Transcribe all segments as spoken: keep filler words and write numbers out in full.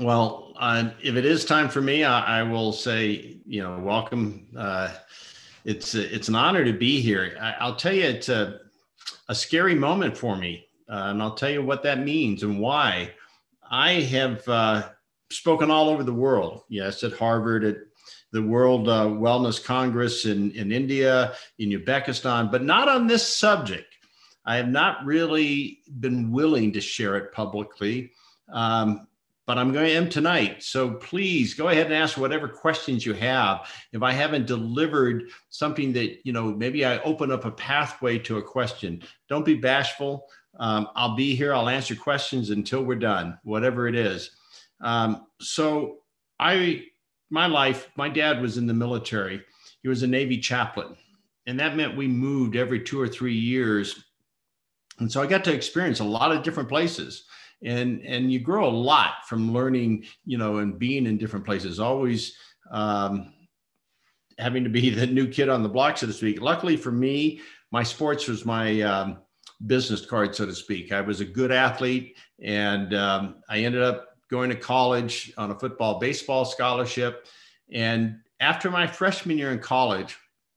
Well, uh, if it is time for me, I, I will say, you know, welcome. Uh, it's it's an honor to be here. I, I'll tell you, it's a, a scary moment for me, uh, and I'll tell you what that means and why. I have uh, spoken all over the world. Yes, at Harvard, at the World uh, Wellness Congress in, in India, in Uzbekistan, but not on this subject. I have not really been willing to share it publicly. Um, but I'm going to end tonight. So please go ahead and ask whatever questions you have. If I haven't delivered something that, you know, maybe I open up a pathway to a question, don't be bashful. Um, I'll be here. I'll answer questions until we're done, whatever it is. Um, so I, my life, my dad was in the military. He was a Navy chaplain. And that meant we moved every two or three years. And so I got to experience a lot of different places. And, and you grow a lot from learning, you know, and being in different places, always um, having to be the new kid on the block, so to speak. Luckily for me, my sports was my um, business card, so to speak. I was a good athlete, and um, I ended up going to college on a football, baseball scholarship. And after my freshman year in college,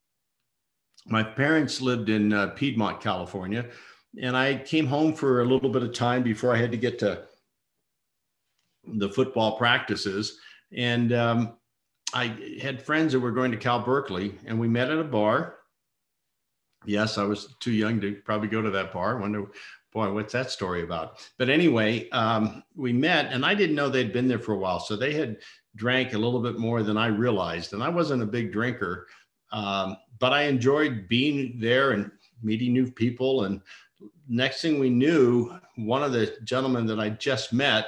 my parents lived in uh, Piedmont, California. And I came home for a little bit of time before I had to get to the football practices. And um, I had friends that were going to Cal Berkeley, and we met at a bar. Yes, I was too young to probably go to that bar. I wonder, boy, what's that story about? But anyway, um, we met, and I didn't know they'd been there for a while. So they had drank a little bit more than I realized. And I wasn't a big drinker, um, but I enjoyed being there and meeting new people. And next thing we knew, one of the gentlemen that I just met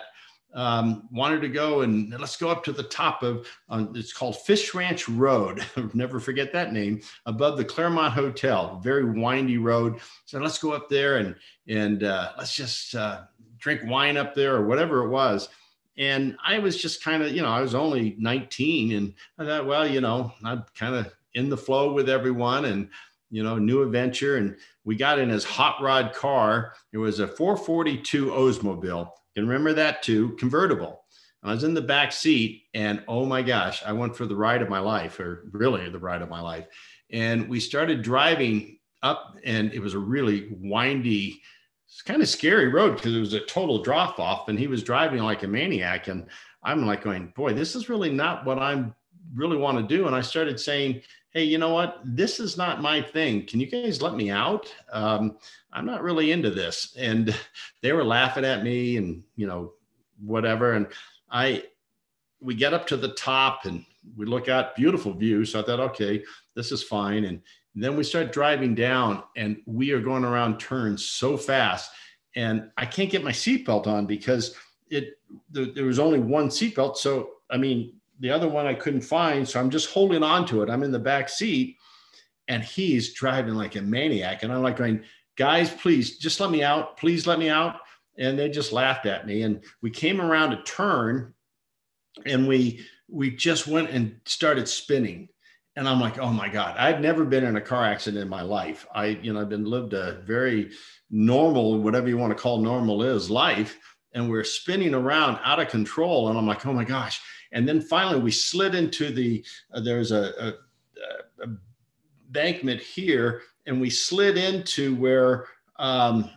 um, wanted to go and let's go up to the top of, um, it's called Fish Ranch Road. I'll never forget that name, above the Claremont Hotel, very windy road. So let's go up there and, and uh, let's just uh, drink wine up there or whatever it was. And I was just kind of, you know, I was only nineteen, and I thought, well, you know, I'm kind of in the flow with everyone, and you know, new adventure. And we got in his hot rod car. It was a four forty-two Oldsmobile. You can remember that too, convertible. I was in the back seat, and oh my gosh, I went for the ride of my life, or really the ride of my life. And we started driving up, and it was a really windy, it's kind of scary road because it was a total drop off, and he was driving like a maniac. And I'm like going, boy, this is really not what I'm really want to do. And I started saying, hey, you know what? This is not my thing. Can you guys let me out? Um, I'm not really into this. And they were laughing at me and, you know, whatever. And I, we get up to the top and we look out, beautiful view. So I thought, okay, this is fine. And then we start driving down, and we are going around turns so fast. And I can't get my seatbelt on because it, there, there was only one seatbelt. So, I mean, the other one I couldn't find. So I'm just holding on to it. I'm in the back seat, and he's driving like a maniac. And I'm like going, guys, please just let me out. Please let me out. And they just laughed at me. And we came around a turn, and we, we just went and started spinning. And I'm like, oh my God, I'd never been in a car accident in my life. I, you know, I've been lived a very normal, whatever you want to call normal is, life. And we're spinning around out of control. And I'm like, oh my gosh. And then finally we slid into the, uh, there's a, a, a embankment here, and we slid into where, um,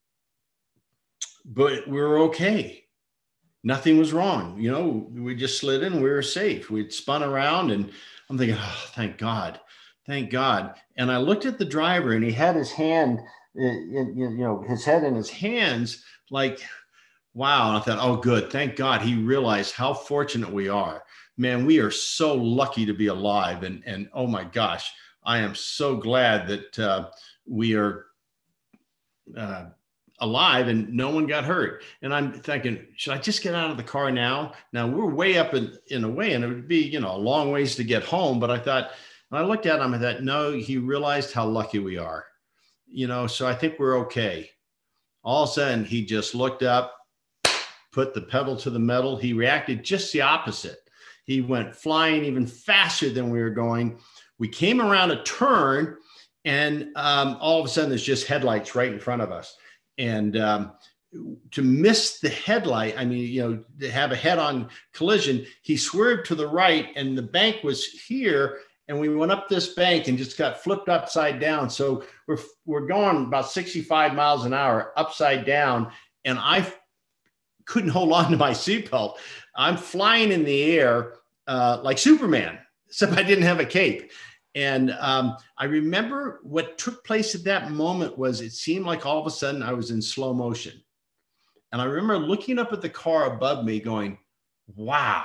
but we were okay. Nothing was wrong. You know, we just slid in, we were safe. We'd spun around, and I'm thinking, oh, thank God, thank God. And I looked at the driver, and he had his hand, in, you know, his head in his hands, like, wow. And I thought, oh, good. Thank God he realized how fortunate we are. Man, we are so lucky to be alive. And, and oh my gosh, I am so glad that uh, we are uh, alive and no one got hurt. And I'm thinking, should I just get out of the car now? Now we're way up in, in a way, and it would be, you know, a long ways to get home. But I thought, when I looked at him, I thought, no, he realized how lucky we are, you know, so I think we're okay. All of a sudden, he just looked up, put the pedal to the metal. He reacted just the opposite. He went flying even faster than we were going. We came around a turn, and um, all of a sudden there's just headlights right in front of us. And um, to miss the headlight, I mean, you know, to have a head-on collision, he swerved to the right and the bank was here. And we went up this bank and just got flipped upside down. So we're, we're going about sixty-five miles an hour upside down. And I couldn't hold on to my seatbelt. I'm flying in the air uh, like Superman, except I didn't have a cape. And um, I remember what took place at that moment was it seemed like all of a sudden I was in slow motion. And I remember looking up at the car above me going, wow,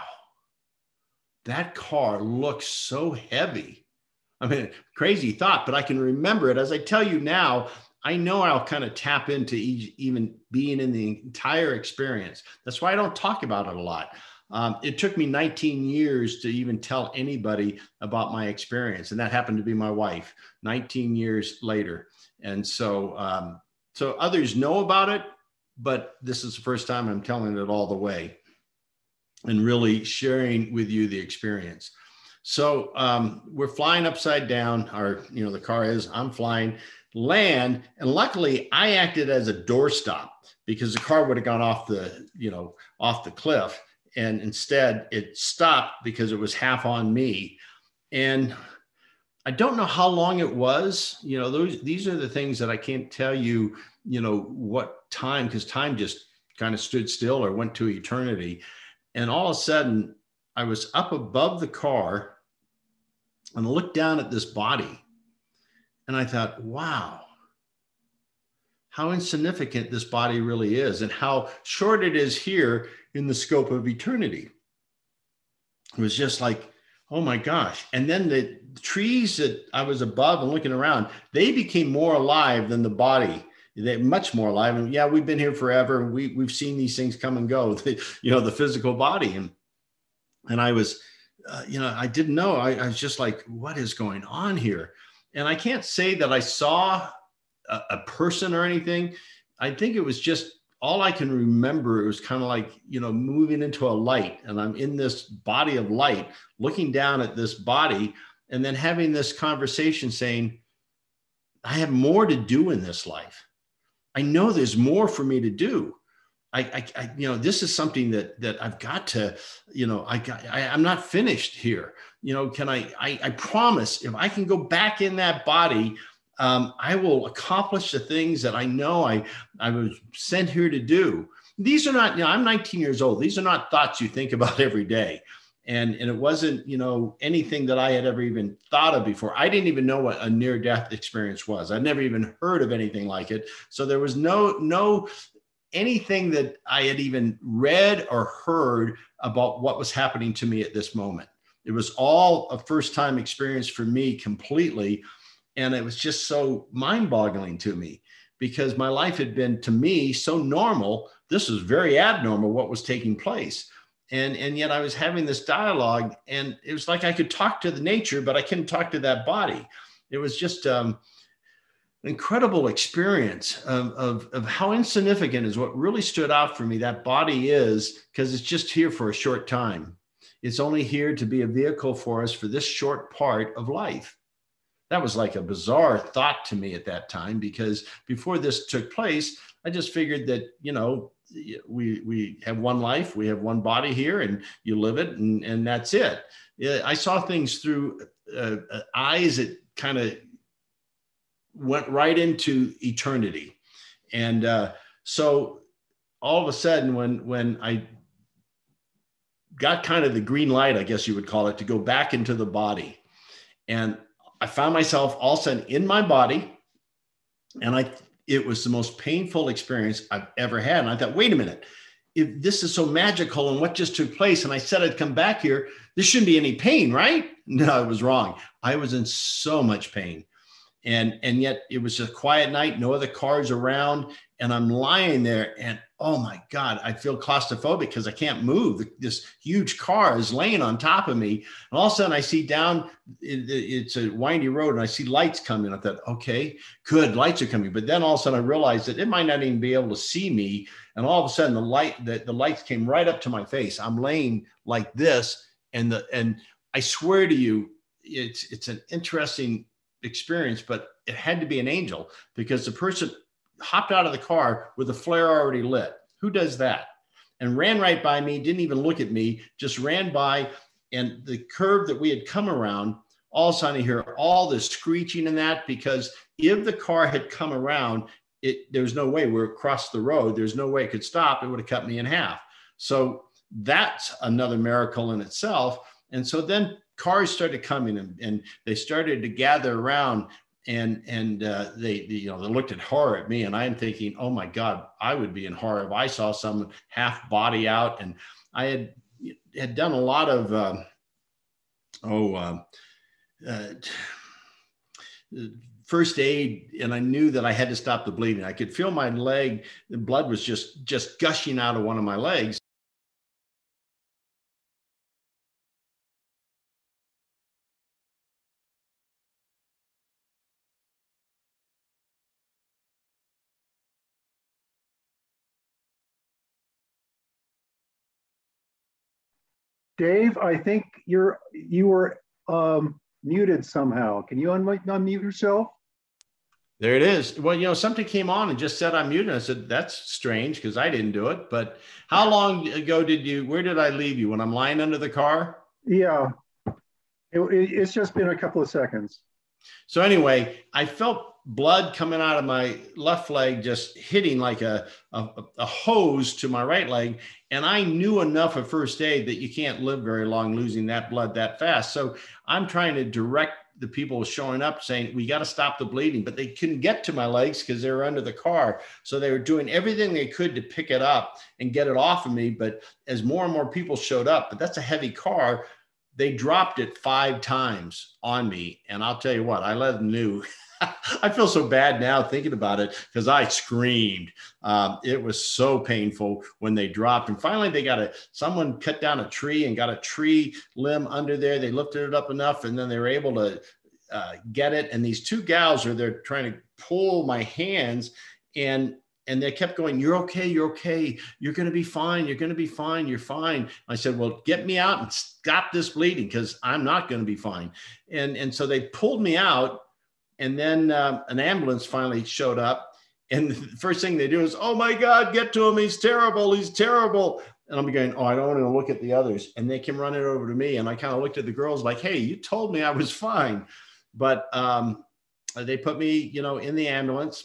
that car looks so heavy. I mean, crazy thought, but I can remember it. As I tell you now, I know I'll kind of tap into even being in the entire experience. That's why I don't talk about it a lot. Um, it took me nineteen years to even tell anybody about my experience. And that happened to be my wife nineteen years later. And so, um, so others know about it, but this is the first time I'm telling it all the way and really sharing with you the experience. So um, we're flying upside down, or, you know, the car is, I'm flying, land. And luckily I acted as a doorstop because the car would have gone off the, you know, off the cliff. And instead it stopped because it was half on me. And I don't know how long it was, you know, those, these are the things that I can't tell you, you know, what time, because time just kind of stood still or went to eternity. And all of a sudden, I was up above the car and I looked down at this body. And I thought, wow, how insignificant this body really is and how short it is here in the scope of eternity. It was just like, oh my gosh. And then the trees that I was above and looking around, they became more alive than the body. They're much more alive. And yeah, we've been here forever. We, we've seen these things come and go, you know, the physical body. And, and I was, uh, you know, I didn't know. I, I was just like, what is going on here? And I can't say that I saw a, a person or anything. I think it was just all I can remember. It was kind of like, you know, moving into a light, and I'm in this body of light, looking down at this body, and then having this conversation saying, I have more to do in this life. I know there's more for me to do. I, I, I you know, this is something that, that I've got to, you know, I got, I, I'm not finished here. You know, can I, I, I promise if I can go back in that body, um, I will accomplish the things that I know I, I was sent here to do. These are not, you know, I'm nineteen years old. These are not thoughts you think about every day. And, and it wasn't, you know, anything that I had ever even thought of before. I didn't even know what a near-death experience was. I'd never even heard of anything like it. So there was no, no, anything that I had even read or heard about what was happening to me at this moment. It was all a first-time experience for me completely. And it was just so mind-boggling to me because my life had been, to me, so normal. This was very abnormal, what was taking place. And, and yet I was having this dialogue, and it was like I could talk to the nature, but I couldn't talk to that body. It was just um, an incredible experience of, of, of how insignificant is what really stood out for me. That body is, because it's just here for a short time. It's only here to be a vehicle for us for this short part of life. That was like a bizarre thought to me at that time, because before this took place, I just figured that, you know, we we have one life, we have one body here, and you live it, and, and that's it. I saw things through uh, eyes that kind of went right into eternity. And uh, so all of a sudden, when when I got kind of the green light, I guess you would call it, to go back into the body, and I found myself all of a sudden in my body, and I it was the most painful experience I've ever had. And I thought, wait a minute, if this is so magical and what just took place, and I said I'd come back here, there shouldn't be any pain, right? No, I was wrong. I was in so much pain. And, and yet it was a quiet night, no other cars around. And I'm lying there, and oh my God, I feel claustrophobic because I can't move. This huge car is laying on top of me. And all of a sudden I see down, it, it's a windy road, and I see lights coming. I thought, okay, good, lights are coming. But then all of a sudden I realized that it might not even be able to see me. And all of a sudden the light, the, the lights came right up to my face. I'm laying like this. And the, and I swear to you, it's, it's an interesting experience, but it had to be an angel, because the person hopped out of the car with the flare already lit. Who does that? And ran right by me, didn't even look at me, just ran by. And the curve that we had come around, all of a sudden I hear all this screeching and that, because if the car had come around, it, there was no way we're across the road. There's no way it could stop. It would have cut me in half. So that's another miracle in itself. And so then cars started coming, and, and they started to gather around, and and uh, they, they you know they looked in horror at me, and I'm thinking, oh my God, I would be in horror if I saw someone half body out. And I had had done a lot of um, oh uh, uh, first aid, and I knew that I had to stop the bleeding. I could feel my leg, the blood was just just gushing out of one of my legs. Dave, I think you're you were um, muted somehow. Can you unmute, unmute yourself? There it is. Well, you know, something came on and just said I'm muted. I said, that's strange because I didn't do it. But how long ago did you, where did I leave you? When I'm lying under the car? Yeah, it, it, it's just been a couple of seconds. So anyway, I felt blood coming out of my left leg, just hitting like a, a, a hose to my right leg. And I knew enough of first aid that you can't live very long losing that blood that fast. So I'm trying to direct the people showing up saying, we got to stop the bleeding, but they couldn't get to my legs because they were under the car. So they were doing everything they could to pick it up and get it off of me. But as more and more people showed up, but that's a heavy car, they dropped it five times on me. And I'll tell you what, I let them know. I feel so bad now thinking about it because I screamed. Um, it was so painful when they dropped. And finally, they got a, someone cut down a tree and got a tree limb under there. They lifted it up enough, and then they were able to uh, get it. And these two gals are there trying to pull my hands, and and they kept going, you're okay, you're okay. You're going to be fine. You're going to be fine. You're fine. I said, well, get me out and stop this bleeding because I'm not going to be fine. And, and so they pulled me out. And then uh, an ambulance finally showed up. And the first thing they do is, oh my God, get to him. He's terrible. He's terrible. And I'm going, oh, I don't want to look at the others. And they came running over to me. And I kind of looked at the girls like, hey, you told me I was fine. But um, they put me, you know, in the ambulance.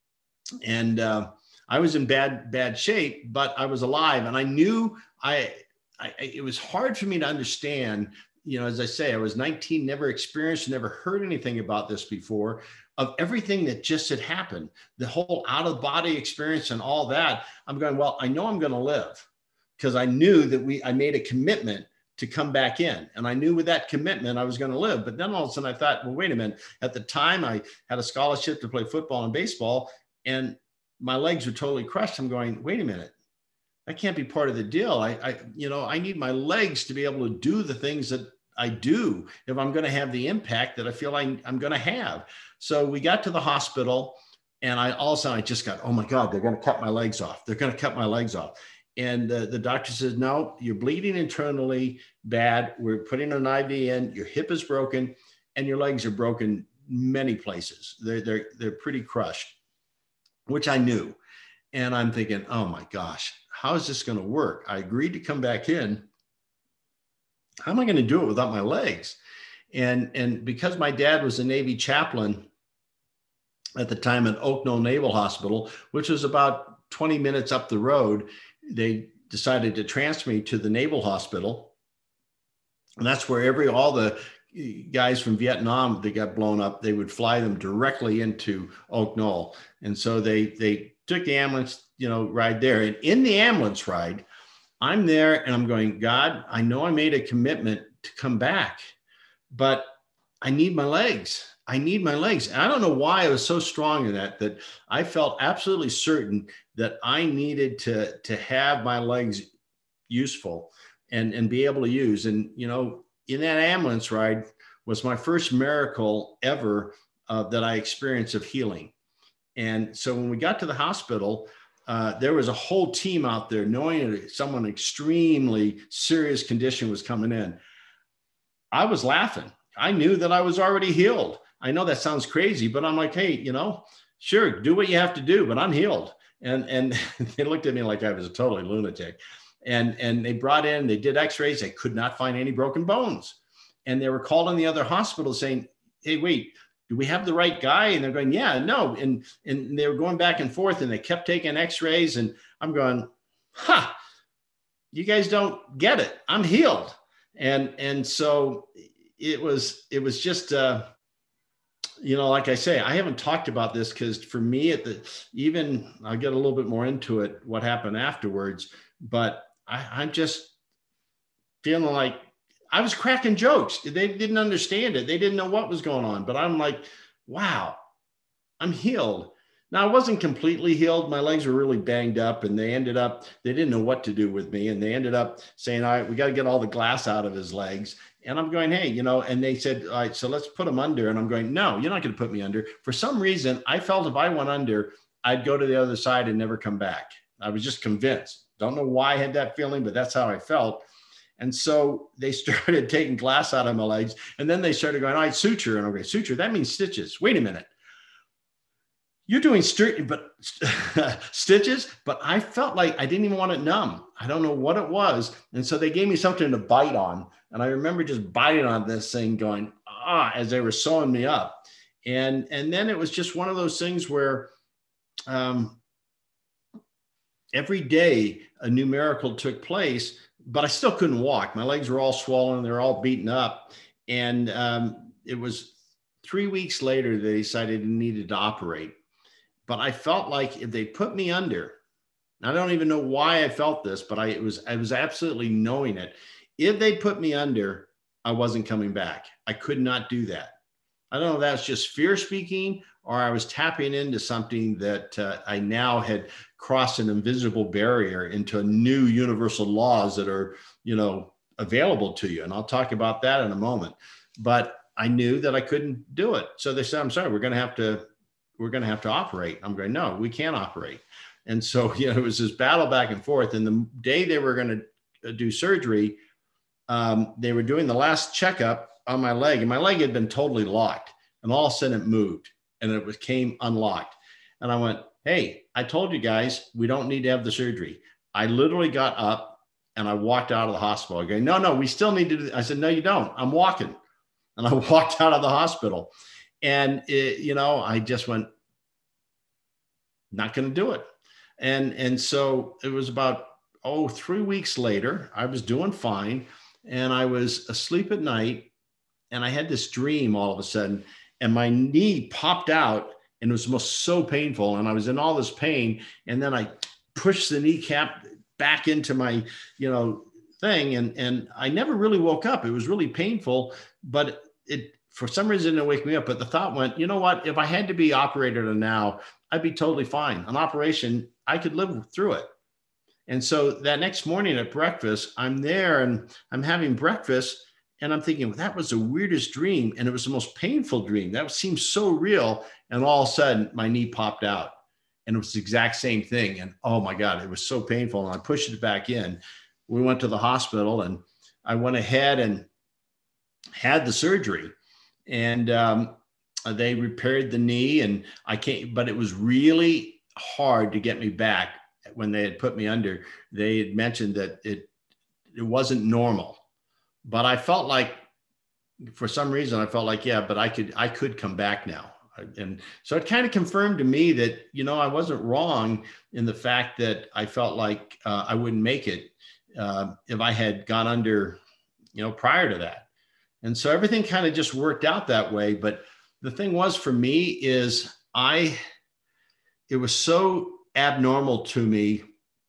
And uh, I was in bad, bad shape, but I was alive. And I knew I, I, it was hard for me to understand. You know, as I say, I was nineteen, never experienced, never heard anything about this before, of everything that just had happened, the whole out of body experience and all that. I'm going, well, I know I'm going to live because I knew that we, I made a commitment to come back in. And I knew with that commitment, I was going to live. But then all of a sudden I thought, well, wait a minute. At the time I had a scholarship to play football and baseball, and my legs were totally crushed. I'm going, wait a minute. That can't be part of the deal. I, I, you know, I need my legs to be able to do the things that I do if I'm going to have the impact that I feel I, I'm going to have. So we got to the hospital, and I all of a sudden I just got, oh my God, they're going to cut my legs off. They're going to cut my legs off. And uh, the doctor says, no, you're bleeding internally bad. We're putting an I V in. Your hip is broken, and your legs are broken many places. They're they're they're pretty crushed, which I knew. And I'm thinking, oh my gosh, how is this going to work? I agreed to come back in. How am I going to do it without my legs? And, and because my dad was a Navy chaplain at the time at Oak Knoll Naval Hospital, which was about twenty minutes up the road, they decided to transfer me to the Naval Hospital. And that's where every, all the guys from Vietnam that got blown up, they would fly them directly into Oak Knoll. And so they, they took the ambulance, you know, ride there. And in the ambulance ride, I'm there and I'm going, God, I know I made a commitment to come back, but I need my legs. I need my legs. And I don't know why I was so strong in that, that I felt absolutely certain that I needed to, to have my legs useful and, and be able to use. And, you know, in that ambulance ride was my first miracle ever uh, that I experienced of healing. And so when we got to the hospital, Uh, there was a whole team out there knowing that someone extremely serious condition was coming in. I was laughing. I knew that I was already healed. I know that sounds crazy, but I'm like, hey, you know, sure, do what you have to do, but I'm healed. And, and they looked at me like I was a totally lunatic. And, and they brought in, they did x-rays. They could not find any broken bones. And they were calling the other hospital saying, hey, wait, do we have the right guy? And they're going, yeah, no. And, and they were going back and forth, and they kept taking x-rays. And I'm going, ha, you guys don't get it. I'm healed. And, and so it was, it was just, uh, you know, like I say, I haven't talked about this because for me, at the, even I'll get a little bit more into it, what happened afterwards, but I, I'm just feeling like I was cracking jokes. They didn't understand it. They didn't know what was going on, but I'm like, wow, I'm healed. Now, I wasn't completely healed. My legs were really banged up, and they ended up, they didn't know what to do with me. And they ended up saying, all right, we got to get all the glass out of his legs. And I'm going, hey, you know, and they said, all right, so let's put him under. And I'm going, no, you're not going to put me under. For some reason, I felt if I went under, I'd go to the other side and never come back. I was just convinced. Don't know why I had that feeling, but that's how I felt. And so they started taking glass out of my legs. And then they started going, all right, suture. And I'm going, suture, that means stitches. Wait a minute. You're doing st- but stitches, but I felt like I didn't even want it numb. I don't know what it was. And so they gave me something to bite on. And I remember just biting on this thing going, ah, as they were sewing me up. And, and then it was just one of those things where um, every day a new miracle took place, but I still couldn't walk. My legs were all swollen. They're all beaten up. And um, it was three weeks later, they decided they needed to operate. But I felt like if they put me under, I don't even know why I felt this, but I it was I was absolutely knowing it. If they put me under, I wasn't coming back. I could not do that. I don't know if that's just fear speaking, or I was tapping into something that uh, I now had crossed an invisible barrier into new universal laws that are, you know, available to you. And I'll talk about that in a moment. But I knew that I couldn't do it. So they said, I'm sorry, we're going to have to we're going to have to operate. I'm going, no, we can't operate. And so, you know, it was this battle back and forth. And the day they were going to do surgery, um, they were doing the last checkup on my leg, and my leg had been totally locked, and all of a sudden it moved and it became unlocked. And I went, hey, I told you guys, we don't need to have the surgery. I literally got up and I walked out of the hospital. I go, no, no, we still need to do. I said, no, you don't. I'm walking. And I walked out of the hospital. And, it, you know, I just went, not going to do it. And, and so it was about, oh, three weeks later, I was doing fine. And I was asleep at night. And I had this dream all of a sudden. And my knee popped out. And it was most so painful. And I was in all this pain. And then I pushed the kneecap back into my, you know, thing. And, and I never really woke up. It was really painful. But it, for some reason, it wake me up. But the thought went, you know what? If I had to be operated on now, I'd be totally fine. An operation, I could live through it. And so that next morning at breakfast, I'm there and I'm having breakfast. And I'm thinking, well, that was the weirdest dream. And it was the most painful dream. That seemed so real. And all of a sudden, my knee popped out. And it was the exact same thing. And oh my God, it was so painful. And I pushed it back in. We went to the hospital, and I went ahead and had the surgery. And um, they repaired the knee, and I can't, but it was really hard to get me back when they had put me under. They had mentioned that it, it wasn't normal, but I felt like, for some reason, I felt like, yeah, but I could, I could come back now. And so it kind of confirmed to me that, you know, I wasn't wrong in the fact that I felt like uh, I wouldn't make it uh, if I had gone under, you know, prior to that. And so everything kind of just worked out that way. But the thing was, for me, is I, it was so abnormal to me,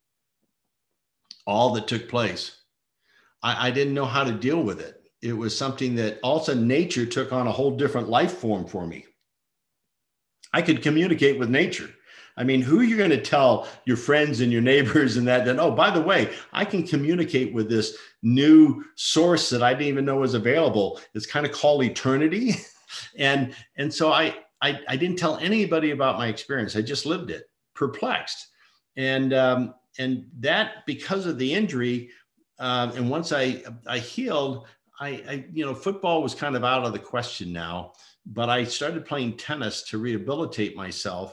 all that took place. I, I didn't know how to deal with it. It was something that also nature took on a whole different life form for me. I could communicate with nature. I mean, who are you going to tell your friends and your neighbors and that, then, oh, by the way, I can communicate with this new source that I didn't even know was available. It's kind of called eternity. and, and so I, I, I didn't tell anybody about my experience. I just lived it, perplexed. And, um, and that, because of the injury, uh, and once I, I healed, I, I, you know, football was kind of out of the question now, but I started playing tennis to rehabilitate myself.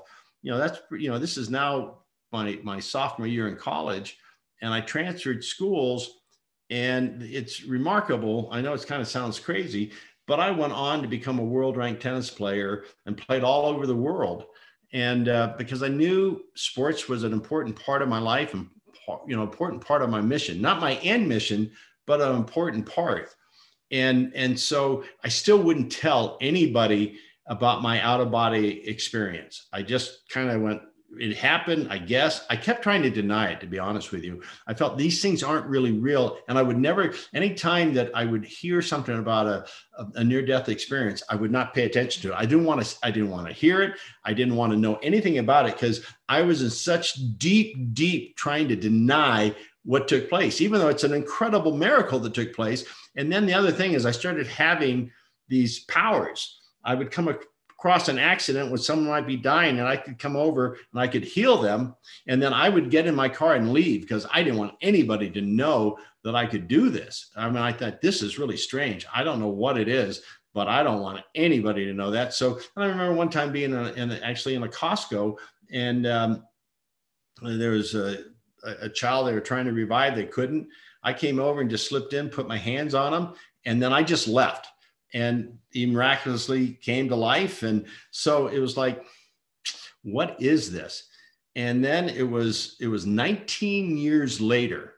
you know, that's, you know, this is now my, my sophomore year in college, and I transferred schools, and it's remarkable. I know it kind of sounds crazy, but I went on to become a world ranked tennis player and played all over the world. And uh, because I knew sports was an important part of my life and, you know, important part of my mission, not my end mission, but an important part. And, and so I still wouldn't tell anybody about my out of body experience. I just kind of went, it happened, I guess. I kept trying to deny it, to be honest with you. I felt these things aren't really real. And I would never, anytime that I would hear something about a, a, a near-death experience, I would not pay attention to it. I didn't want to, I didn't want to hear it. I didn't want to know anything about it, because I was in such deep, deep trying to deny what took place, even though it's an incredible miracle that took place. And then the other thing is I started having these powers. I would come across an accident when someone might be dying, and I could come over and I could heal them. And then I would get in my car and leave, because I didn't want anybody to know that I could do this. I mean, I thought, this is really strange. I don't know what it is, but I don't want anybody to know that. So I remember one time being in, a, in a, actually in a Costco, and um, there was a, a child they were trying to revive. They couldn't. I came over and just slipped in, put my hands on him, and then I just left. And he miraculously came to life. And so it was like, what is this? And then it was, it was nineteen years later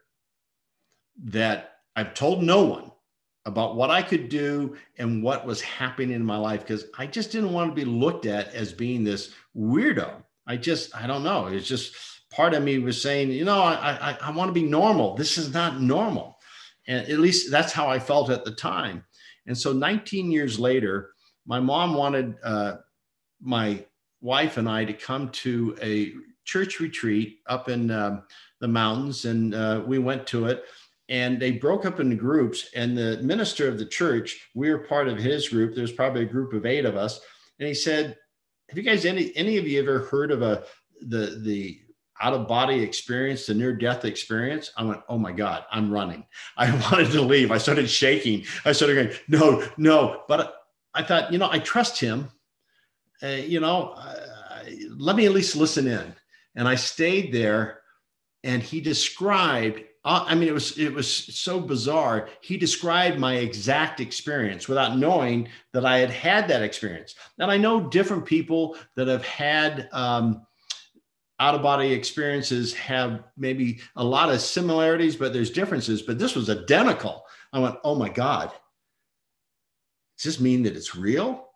that I've told no one about what I could do and what was happening in my life, because I just didn't want to be looked at as being this weirdo. I just, I don't know. It's just part of me was saying, you know, I, I, I want to be normal. This is not normal. And at least that's how I felt at the time. And so nineteen years later, my mom wanted uh, my wife and I to come to a church retreat up in um, the mountains. And uh, we went to it, and they broke up into groups. And the minister of the church, we were part of his group. There's probably a group of eight of us. And he said, have you guys, any, any of you ever heard of a, the, the, out of body experience, the near death experience? I went, oh my God, I'm running. I wanted to leave. I started shaking. I started going, no, no. But I thought, you know, I trust him. Uh, you know, uh, let me at least listen in. And I stayed there, and he described, uh, I mean, it was, it was so bizarre. He described my exact experience without knowing that I had had that experience. And I know different people that have had, um, out-of-body experiences have maybe a lot of similarities, but there's differences. But this was identical. I went, oh my God, does this mean that it's real?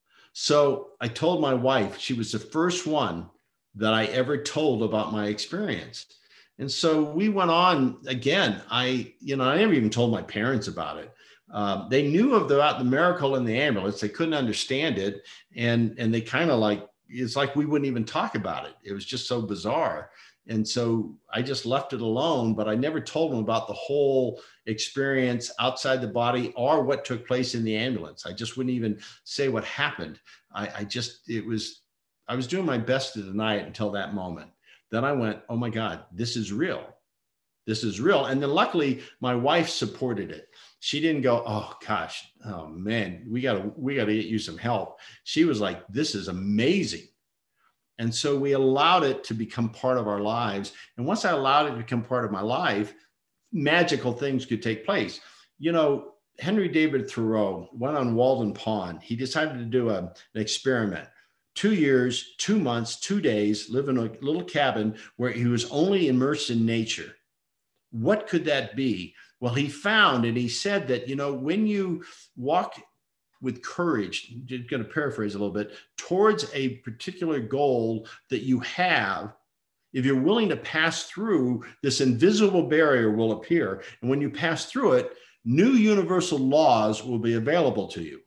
So I told my wife. She was the first one that I ever told about my experience. And so we went on again. I, you know, I never even told my parents about it. Um, they knew of the, about the miracle in the ambulance. They couldn't understand it. And, and they kind of like, it's like we wouldn't even talk about it. It was just so bizarre. And so I just left it alone, but I never told them about the whole experience outside the body or what took place in the ambulance. I just wouldn't even say what happened. I, I just, it was, I was doing my best to deny it until that moment. Then I went, oh my God, this is real. This is real. And then luckily my wife supported it. She didn't go, oh gosh, oh man, we gotta, we gotta get you some help. She was like, this is amazing. And so we allowed it to become part of our lives. And once I allowed it to become part of my life, magical things could take place. You know, Henry David Thoreau went on Walden Pond. He decided to do a, an experiment. Two years, two months, two days, live in a little cabin where he was only immersed in nature. What could that be? Well, he found, and he said that, you know, when you walk with courage, I'm going to paraphrase a little bit, towards a particular goal that you have, if you're willing to pass through, this invisible barrier will appear. And when you pass through it, new universal laws will be available to you.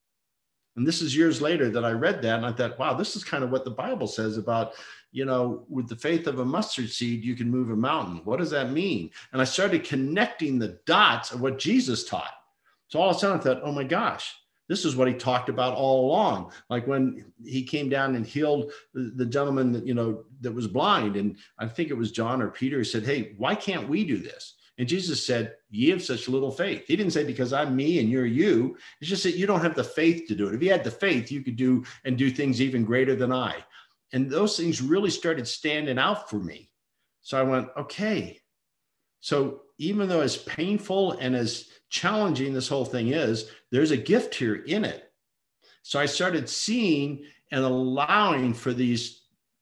And this is years later that I read that, and I thought, wow, this is kind of what the Bible says about, you know, with the faith of a mustard seed, you can move a mountain. What does that mean? And I started connecting the dots of what Jesus taught. So all of a sudden I thought, oh my gosh, this is what he talked about all along. Like when he came down and healed the, the gentleman that, you know, that was blind. And I think it was John or Peter who said, hey, why can't we do this? And Jesus said, ye have such little faith. He didn't say because I'm me and you're you. It's just that you don't have the faith to do it. If you had the faith, you could do and do things even greater than I. And those things really started standing out for me. So I went, okay. So even though as painful and as challenging this whole thing is, there's a gift here in it. So I started seeing and allowing for these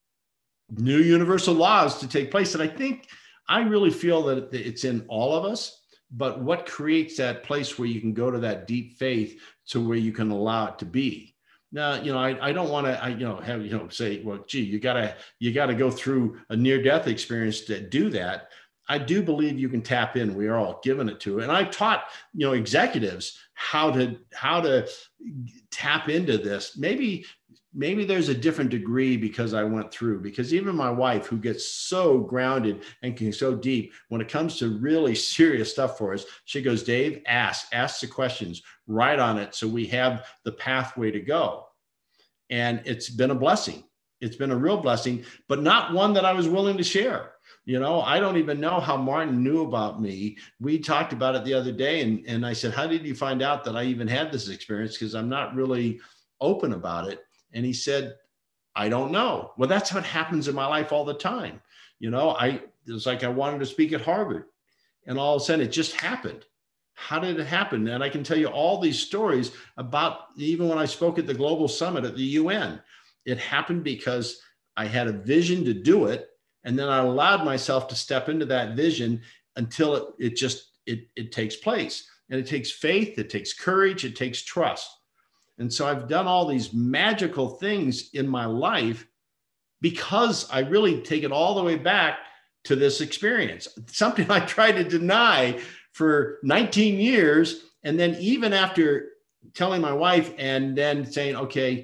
new universal laws to take place. And I think, I really feel that it's in all of us, but what creates that place where you can go to that deep faith to where you can allow it to be? Now, you know, I, I don't want to, I, you know, have, you know, say, well, gee, you gotta, you gotta go through a near-death experience to do that. I do believe you can tap in. We are all given it to. And I've taught, you know, executives how to, how to tap into this. Maybe, maybe there's a different degree because I went through, because even my wife, who gets so grounded and can so deep when it comes to really serious stuff for us, she goes, Dave, ask, ask the questions, write on it, so we have the pathway to go. And it's been a blessing. It's been a real blessing, but not one that I was willing to share. You know, I don't even know how Martin knew about me. We talked about it the other day, and, and I said, how did you find out that I even had this experience? Because I'm not really open about it. And he said, I don't know. Well, that's what happens in my life all the time. You know, I, it was like I wanted to speak at Harvard, and all of a sudden it just happened. How did it happen? And I can tell you all these stories about even when I spoke at the Global Summit at the U N. It happened because I had a vision to do it. And then I allowed myself to step into that vision until it, it just, it, it takes place. And it takes faith, it takes courage, it takes trust. And so I've done all these magical things in my life because I really take it all the way back to this experience, something I tried to deny for nineteen years. And then even after telling my wife and then saying, okay,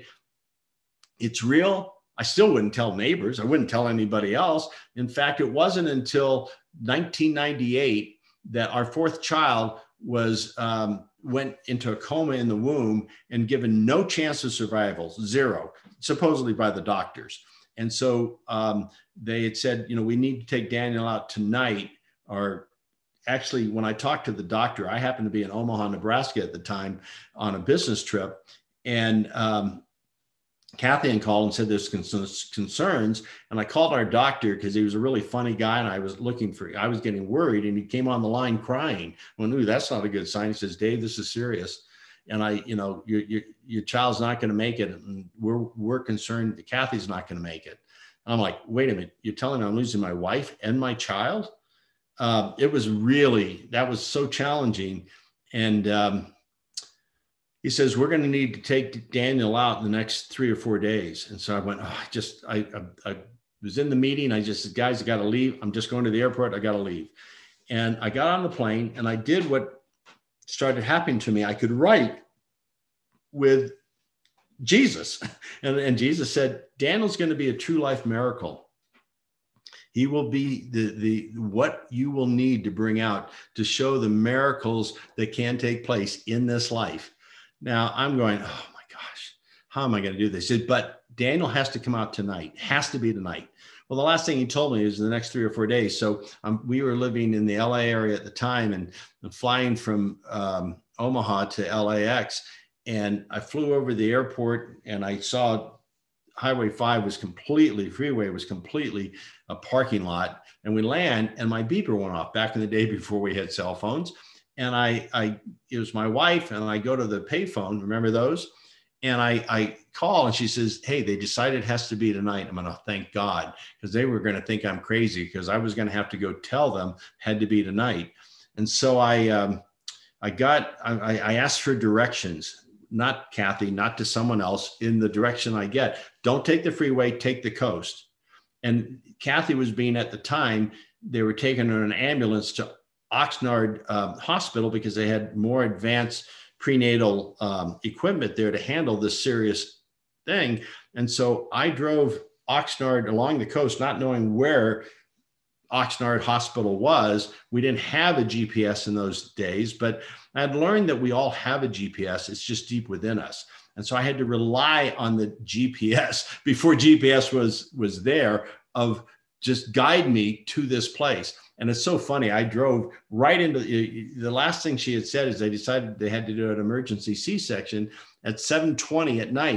it's real, I still wouldn't tell neighbors. I wouldn't tell anybody else. In fact, it wasn't until nineteen ninety-eight that our fourth child was um, went into a coma in the womb and given no chance of survival, zero, supposedly by the doctors. And so um, they had said, you know, we need to take Daniel out tonight. Or actually, when I talked to the doctor, I happened to be in Omaha, Nebraska at the time on a business trip. And um, Kathy and called and said there's concerns. And I called our doctor because he was a really funny guy. And I was looking for, I was getting worried, and he came on the line crying. Well, ooh, that's not a good sign. He says, Dave, this is serious. And I, you know, your, your, your child's not going to make it. And we're, we're concerned that Kathy's not going to make it. And I'm like, wait a minute, you're telling me I'm losing my wife and my child? Uh, it was really, that was so challenging. And, um, he says, we're going to need to take Daniel out in the next three or four days. And so I went, oh, I just, I, I, I was in the meeting. I just said, guys, I got to leave. I'm just going to the airport. I got to leave. And I got on the plane and I did what started happening to me. I could write with Jesus. And, and Jesus said, Daniel's going to be a true life miracle. He will be the, the, what you will need to bring out to show the miracles that can take place in this life. Now I'm going, oh my gosh, how am I going to do this? He said, but Daniel has to come out tonight, has to be tonight. Well, the last thing he told me was the next three or four days. So um, we were living in the L A area at the time, and, and flying from um, Omaha to L A X. And I flew over the airport and I saw Highway five was completely, freeway was completely a parking lot. And we land and my beeper went off back in the day before we had cell phones. And I, I, it was my wife, and I go to the payphone. Remember those? And I, I call, and she says, hey, they decided it has to be tonight. I'm going to thank God, because they were going to think I'm crazy, because I was going to have to go tell them had to be tonight. And so I, um, I got, I, I asked for directions, not Kathy, not to someone else, in the direction I get. Don't take the freeway, take the coast. And Kathy was being, at the time, they were taking her in an ambulance to Oxnard um, Hospital, because they had more advanced prenatal um, equipment there to handle this serious thing. And so I drove Oxnard along the coast, not knowing where Oxnard Hospital was. We didn't have a G P S in those days, but I had learned that we all have a G P S. It's just deep within us. And so I had to rely on the G P S before G P S was, was there, of just guide me to this place. And it's so funny. I drove right into the last thing she had said is they decided they had to do an emergency C-section at seven twenty at night.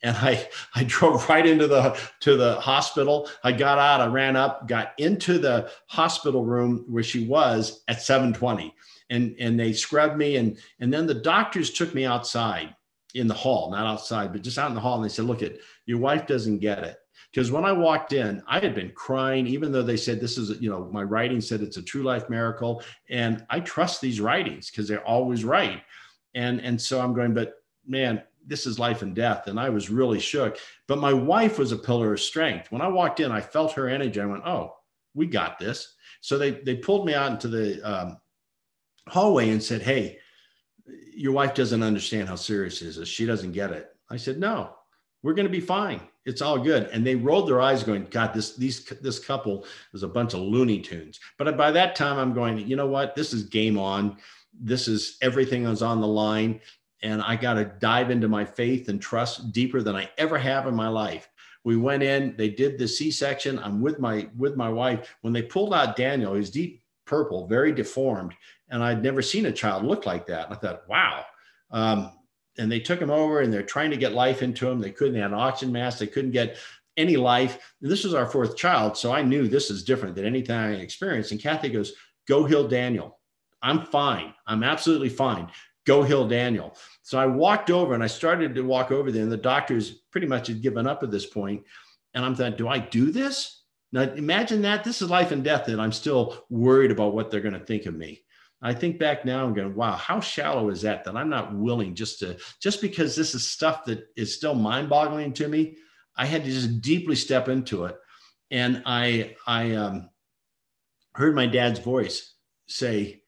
And I, I drove right into the, to the hospital. I got out, I ran up, got into the hospital room where she was at seven twenty. And, and they scrubbed me. And, and then the doctors took me outside in the hall, not outside, but just out in the hall. And they said, look, it, your wife doesn't get it. Because when I walked in, I had been crying, even though they said this is, you know, my writing said it's a true life miracle. And I trust these writings because they're always right. And, and so I'm going, but man, this is life and death. And I was really shook. But my wife was a pillar of strength. When I walked in, I felt her energy. I went, oh, we got this. So they, they pulled me out into the um, hallway and said, hey, your wife doesn't understand how serious this is. She doesn't get it. I said, no, we're going to be fine. It's all good. And they rolled their eyes going, God, this, these, this couple is a bunch of Looney Tunes. But by that time I'm going, you know what? This is game on. This is everything is on the line. And I got to dive into my faith and trust deeper than I ever have in my life. We went in, they did the C-section. I'm with my, with my wife. When they pulled out Daniel, he was deep purple, very deformed. And I'd never seen a child look like that. And I thought, wow. Um, and they took him over and they're trying to get life into him. They couldn't, they had an oxygen mask. They couldn't get any life. And this was our fourth child. So I knew this is different than anything I experienced. And Kathy goes, go heal Daniel. I'm fine. I'm absolutely fine. Go heal Daniel. So I walked over and I started to walk over there and the doctors pretty much had given up at this point. And I'm thinking, do I do this? Now imagine that. This is life and death and I'm still worried about what they're going to think of me. I think back now and going, wow, how shallow is that, that I'm not willing just to, just because this is stuff that is still mind boggling to me. I had to just deeply step into it. And I, I um, heard my dad's voice say,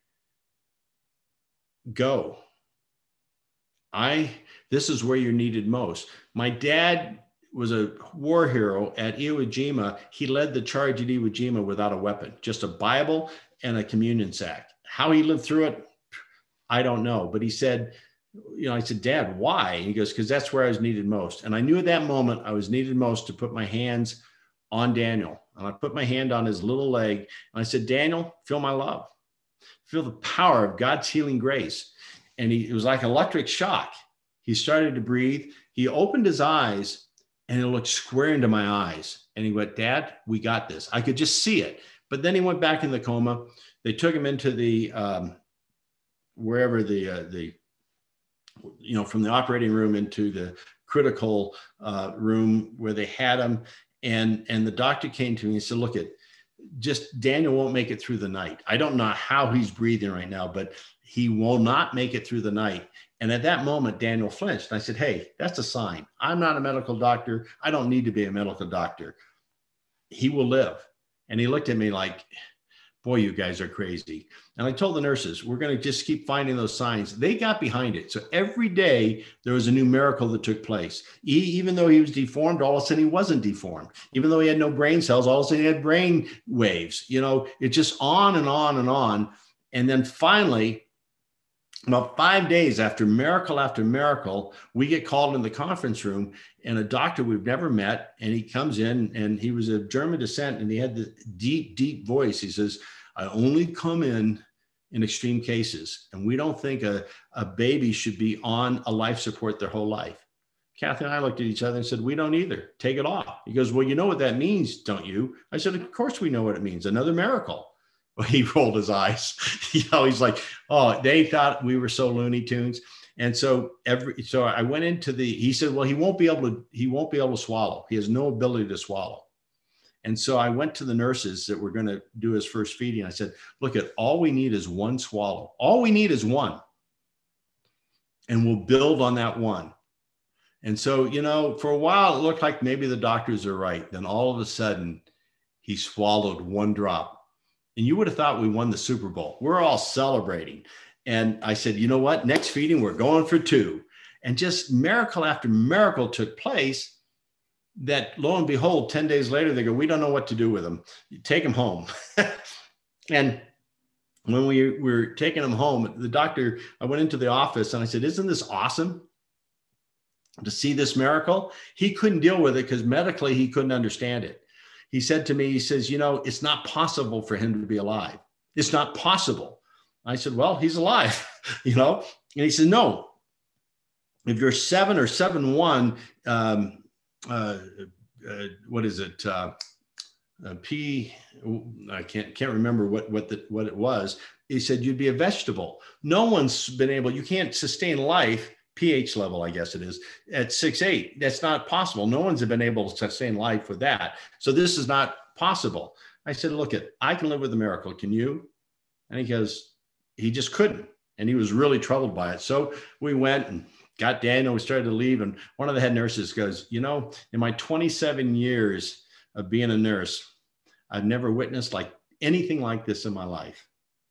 go. I, this is where you're needed most. My dad was a war hero at Iwo Jima. He led the charge at Iwo Jima without a weapon, just a Bible and a communion sack. How he lived through it, I don't know. But he said, you know, I said, Dad, why? And he goes, because that's where I was needed most. And I knew at that moment I was needed most to put my hands on Daniel. And I put my hand on his little leg. And I said, Daniel, feel my love. Feel the power of God's healing grace. And he, it was like electric shock. He started to breathe. He opened his eyes and he looked square into my eyes. And he went, Dad, we got this. I could just see it. But then he went back in the coma. They took him into the, um, wherever the, uh, the, you know, from the operating room into the critical uh, room where they had him. And, and the doctor came to me and said, look, it just Daniel won't make it through the night. I don't know how he's breathing right now, but he will not make it through the night. And at that moment, Daniel flinched. And I said, hey, that's a sign. I'm not a medical doctor. I don't need to be a medical doctor. He will live. And he looked at me like, boy, you guys are crazy. And I told the nurses, we're going to just keep finding those signs. They got behind it. So every day there was a new miracle that took place. He, even though he was deformed, all of a sudden he wasn't deformed. Even though he had no brain cells, all of a sudden he had brain waves. You know, it's just on and on and on. And then finally, about five days after miracle after miracle, we get called in the conference room and a doctor we've never met. And he comes in and he was of German descent and he had the deep, deep voice. He says, I only come in in extreme cases. And we don't think a, a baby should be on a life support their whole life. Kathy and I looked at each other and said, we don't either. Take it off. He goes, well, you know what that means, don't you? I said, of course we know what it means. Another miracle. Well, he rolled his eyes. You know, he's like, oh, they thought we were so Looney Tunes. And so every, so I went into the, he said, well, he won't be able to, he won't be able to swallow. He has no ability to swallow. And so I went to the nurses that were going to do his first feeding. I said, look, at all we need is one swallow. All we need is one. And we'll build on that one. And so, you know, for a while, it looked like maybe the doctors are right. Then all of a sudden he swallowed one drop. And you would have thought we won the Super Bowl. We're all celebrating. And I said, you know what? Next feeding, we're going for two. And just miracle after miracle took place that lo and behold, ten days later, they go, we don't know what to do with him. Take him home. And when we were taking him home, the doctor, I went into the office and I said, isn't this awesome to see this miracle? He couldn't deal with it because medically he couldn't understand it. He said to me, he says, you know, it's not possible for him to be alive. It's not possible. I said, well, he's alive, you know? And he said, no, if you're seven or seven one, um, uh, uh, what is it? Uh, uh, P, I can't can't remember what what the, what it was. He said you'd be a vegetable. No one's been able. You can't sustain life, pH level, I guess it is, at six eight. That's not possible. No one's been able to sustain life with that. So this is not possible. I said, look, it, I can live with a miracle. Can you? And he goes, he just couldn't. And he was really troubled by it. So we went and got Daniel. We started to leave. And one of the head nurses goes, you know, in my twenty-seven years of being a nurse, I've never witnessed like anything like this in my life.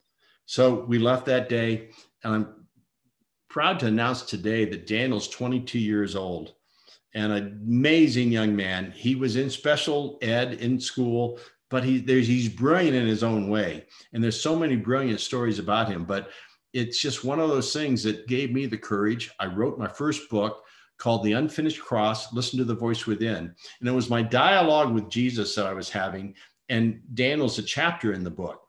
So we left that day. And I'm proud to announce today that Daniel's twenty-two years old and an amazing young man. He was in special ed in school, but he, there's, he's brilliant in his own way. And there's so many brilliant stories about him, but it's just one of those things that gave me the courage. I wrote my first book called The Unfinished Cross, Listen to the Voice Within. And it was my dialogue with Jesus that I was having. And Daniel's a chapter in the book.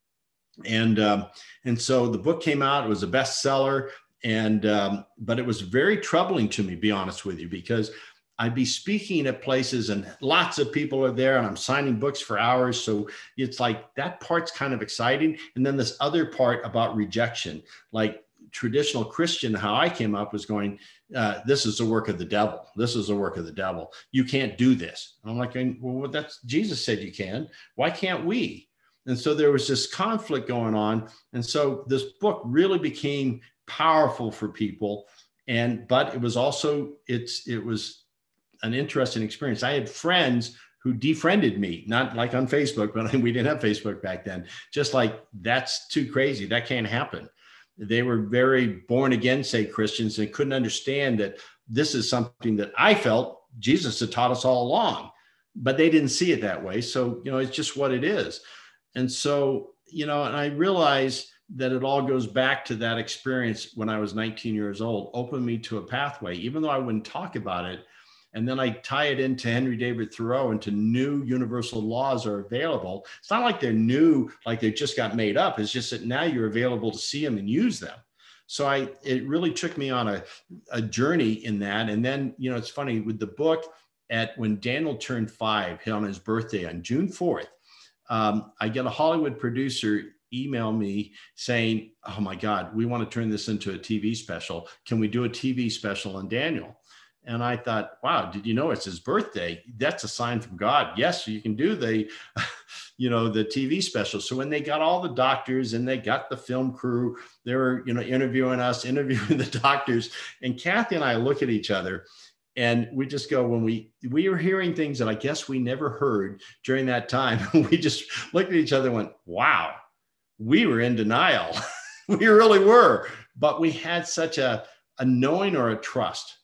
And, um, and so the book came out, it was a bestseller. And, um, but it was very troubling to me, be honest with you, because I'd be speaking at places and lots of people are there and I'm signing books for hours. So it's like that part's kind of exciting. And then this other part about rejection, like traditional Christian, how I came up was going, uh, this is the work of the devil. This is the work of the devil. You can't do this. And I'm like, well, that's Jesus said you can. Why can't we? And so there was this conflict going on. And so this book really became powerful for people. And, but it was also, it's, it was, an interesting experience. I had friends who defriended me, not like on Facebook, but we didn't have Facebook back then. Just like, that's too crazy. That can't happen. They were very born again, say Christians, and couldn't understand that this is something that I felt Jesus had taught us all along, but they didn't see it that way. So, you know, it's just what it is. And so, you know, and I realized that it all goes back to that experience when I was nineteen years old, opened me to a pathway, even though I wouldn't talk about it. And then I tie it into Henry David Thoreau, into new universal laws are available. It's not like they're new, like they just got made up. It's just that now you're available to see them and use them. So I, it really took me on a, a journey in that. And then, you know, it's funny with the book at when Daniel turned five on his birthday on June fourth, um, I get a Hollywood producer email me saying, oh my God, we want to turn this into a T V special. Can we do a T V special on Daniel? And I thought, wow, did you know it's his birthday? That's a sign from God. Yes, you can do the, you know, the T V special. So when they got all the doctors and they got the film crew, they were, you know, interviewing us, interviewing the doctors. And Kathy and I look at each other and we just go, when we, we were hearing things that I guess we never heard during that time. We just looked at each other and went, wow, we were in denial. We really were. But we had such a, a knowing or a trust,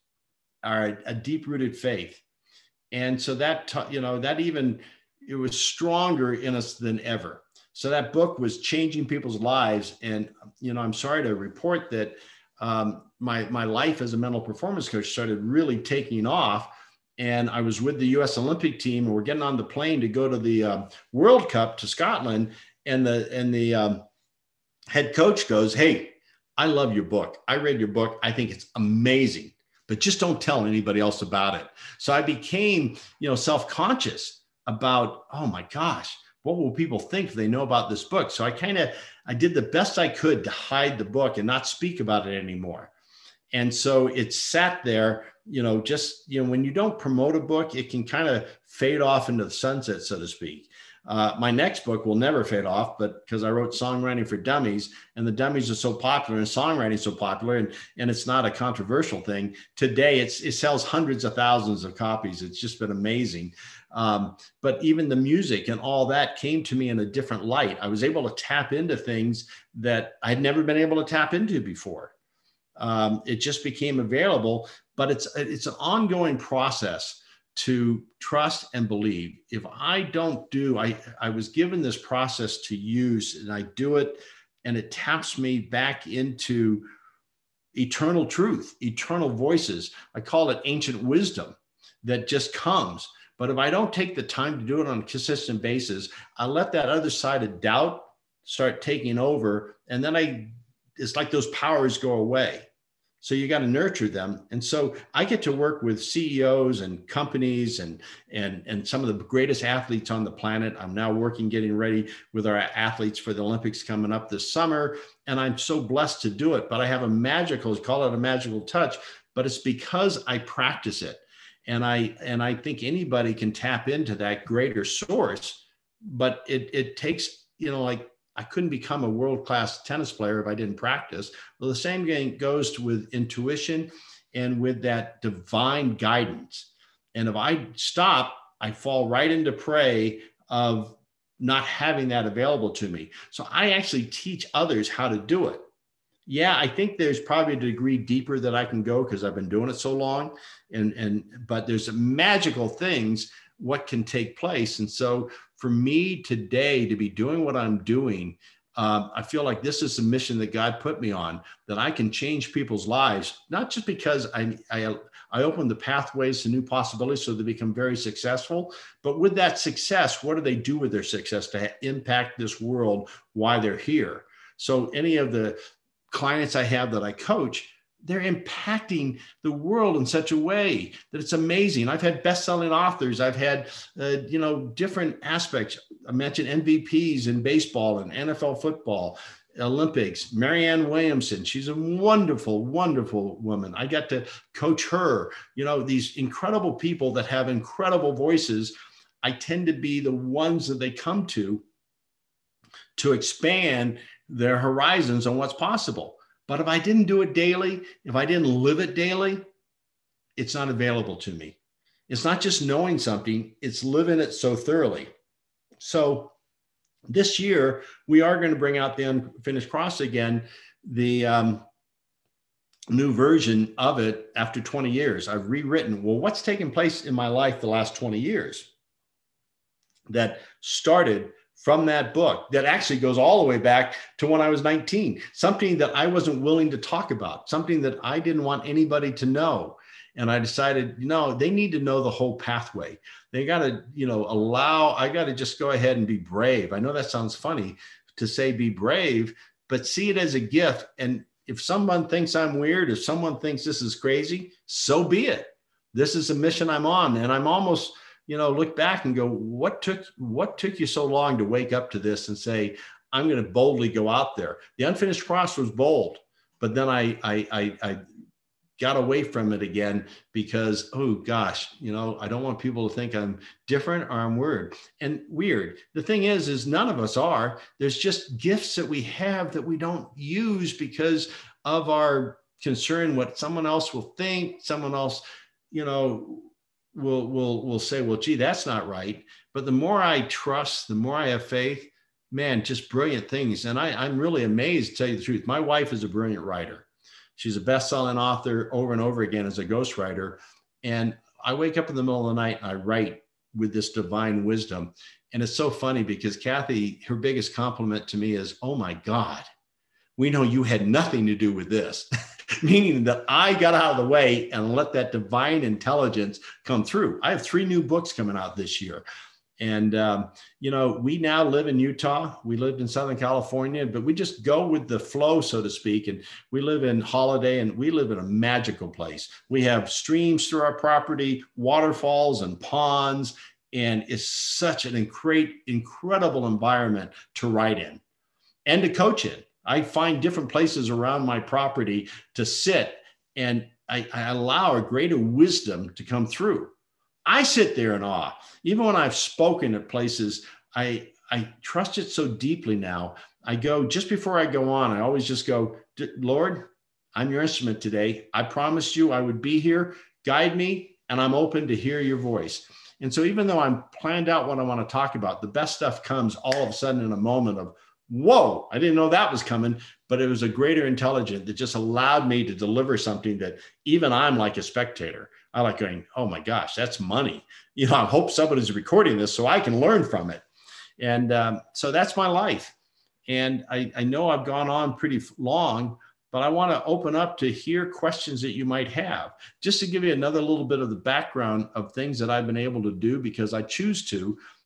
or a deep-rooted faith. And so that, you know, that even, it was stronger in us than ever. So that book was changing people's lives. And, you know, I'm sorry to report that um, my, my life as a mental performance coach started really taking off. And I was with the U S Olympic team and we're getting on the plane to go to the uh, World Cup to Scotland. And the, and the um, head coach goes, hey, I love your book. I read your book. I think it's amazing, but just don't tell anybody else about it. So I became, you know, self-conscious about, oh my gosh, what will people think if they know about this book? So I kind of, I did the best I could to hide the book and not speak about it anymore. And so it sat there, you know, just, you know, when you don't promote a book, it can kind of fade off into the sunset, so to speak. Uh, my next book will never fade off, but because I wrote Songwriting for Dummies, and the dummies are so popular and songwriting is so popular, and, and it's not a controversial thing. Today, it's, it sells hundreds of thousands of copies. It's just been amazing. Um, but even the music and all that came to me in a different light. I was able to tap into things that I'd never been able to tap into before. Um, it just became available, but it's, it's an ongoing process to trust and believe. If I don't do, I, I was given this process to use and I do it and it taps me back into eternal truth, eternal voices. I call it ancient wisdom that just comes. But if I don't take the time to do it on a consistent basis, I let that other side of doubt start taking over. And then I, it's like those powers go away. So you got to nurture them. And so I get to work with C E Os and companies and, and, and some of the greatest athletes on the planet. I'm now working, getting ready with our athletes for the Olympics coming up this summer. And I'm so blessed to do it, but I have a magical, call it a magical touch, but it's because I practice it. And I, and I think anybody can tap into that greater source, but it, it takes, you know, like, I couldn't become a world-class tennis player if I didn't practice. Well, the same thing goes to with intuition and with that divine guidance. And if I stop, I fall right into prey of not having that available to me. So I actually teach others how to do it. Yeah, I think there's probably a degree deeper that I can go because I've been doing it so long. And, and but there's magical things what can take place. And so for me today to be doing what I'm doing, um, I feel like this is a mission that God put me on, that I can change people's lives, not just because I, I, I open the pathways to new possibilities so they become very successful, but with that success, what do they do with their success to impact this world while they're here? So any of the clients I have that I coach, they're impacting the world in such a way that it's amazing. I've had best-selling authors. I've had, uh, you know, different aspects. I mentioned M V Ps in baseball and N F L football, Olympics. Marianne Williamson, she's a wonderful, wonderful woman. I got to coach her. You know, these incredible people that have incredible voices. I tend to be the ones that they come to to expand their horizons on what's possible. But if I didn't do it daily, if I didn't live it daily, it's not available to me. It's not just knowing something, it's living it so thoroughly. So this year, we are going to bring out the Unfinished Cross again, the um, new version of it after twenty years. I've rewritten, well, what's taken place in my life the last twenty years that started from that book that actually goes all the way back to when I was nineteen, something that I wasn't willing to talk about, something that I didn't want anybody to know. And I decided, you know, they need to know the whole pathway. They got to, you know, allow, I got to just go ahead and be brave. I know that sounds funny to say be brave, but see it as a gift. And if someone thinks I'm weird, if someone thinks this is crazy, so be it. This is a mission I'm on. And I'm almost, you know, look back and go, what took, what took you so long to wake up to this and say, I'm going to boldly go out there? The Unfinished Cross was bold, but then I, I, I, I got away from it again because, oh gosh, you know, I don't want people to think I'm different or I'm weird and weird. The thing is, is none of us are. There's just gifts that we have that we don't use because of our concern what someone else will think, someone else, you know, will will will say, well, gee, that's not right. But the more I trust, the more I have faith, man, just brilliant things. And I, I'm really amazed, to tell you the truth. My wife is a brilliant writer. She's a best-selling author over and over again as a ghostwriter. And I wake up in the middle of the night and I write with this divine wisdom. And it's so funny because Kathy, her biggest compliment to me is, oh my God, we know you had nothing to do with this. Meaning that I got out of the way and let that divine intelligence come through. I have three new books coming out this year. And, um, you know, we now live in Utah. We lived in Southern California, but we just go with the flow, so to speak. And we live in Holiday and we live in a magical place. We have streams through our property, waterfalls and ponds. And it's such an incre- incredible environment to write in and to coach in. I find different places around my property to sit and I, I allow a greater wisdom to come through. I sit there in awe. Even when I've spoken at places, I, I trust it so deeply now. I go, just before I go on, I always just go, Lord, I'm your instrument today. I promised you I would be here. Guide me, and I'm open to hear your voice. And so even though I'm planned out what I want to talk about, the best stuff comes all of a sudden in a moment of, whoa, I didn't know that was coming, but it was a greater intelligence that just allowed me to deliver something that even I'm like a spectator. I like going, oh my gosh, that's money. You know, I hope somebody's recording this so I can learn from it. And um, so that's my life. And I, I know I've gone on pretty long, but I want to open up to hear questions that you might have, just to give you another little bit of the background of things that I've been able to do because I choose to.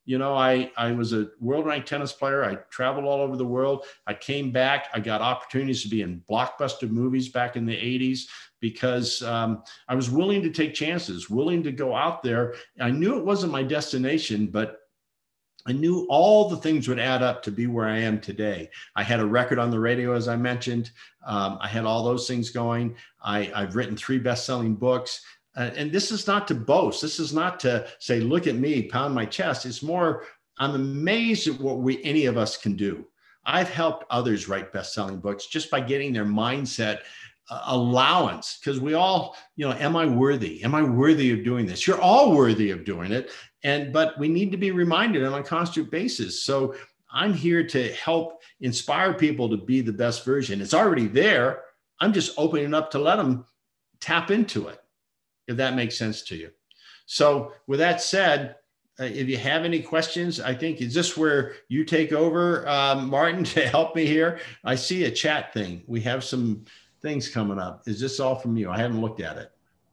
You know, I, I was a world ranked tennis player. I traveled all over the world. I came back. I got opportunities to be in blockbuster movies back in the eighties because um, I was willing to take chances, willing to go out there. I knew it wasn't my destination, but I knew all the things would add up to be where I am today. I had a record on the radio, as I mentioned. Um, I had all those things going. I, I've written three best-selling books. Uh, and this is not to boast. This is not to say, look at me, pound my chest. It's more, I'm amazed at what we, any of us can do. I've helped others write best-selling books just by getting their mindset uh, allowance, because we all, you know, am I worthy? Am I worthy of doing this? You're all worthy of doing it. And, but we need to be reminded on a constant basis. So I'm here to help inspire people to be the best version. It's already there. I'm just opening up to let them tap into it, if that makes sense to you. So with that said, uh, if you have any questions, I think, is this where you take over, um, Martin, to help me here? I see a chat thing. We have some things coming up. Is this all from you? I haven't looked at it.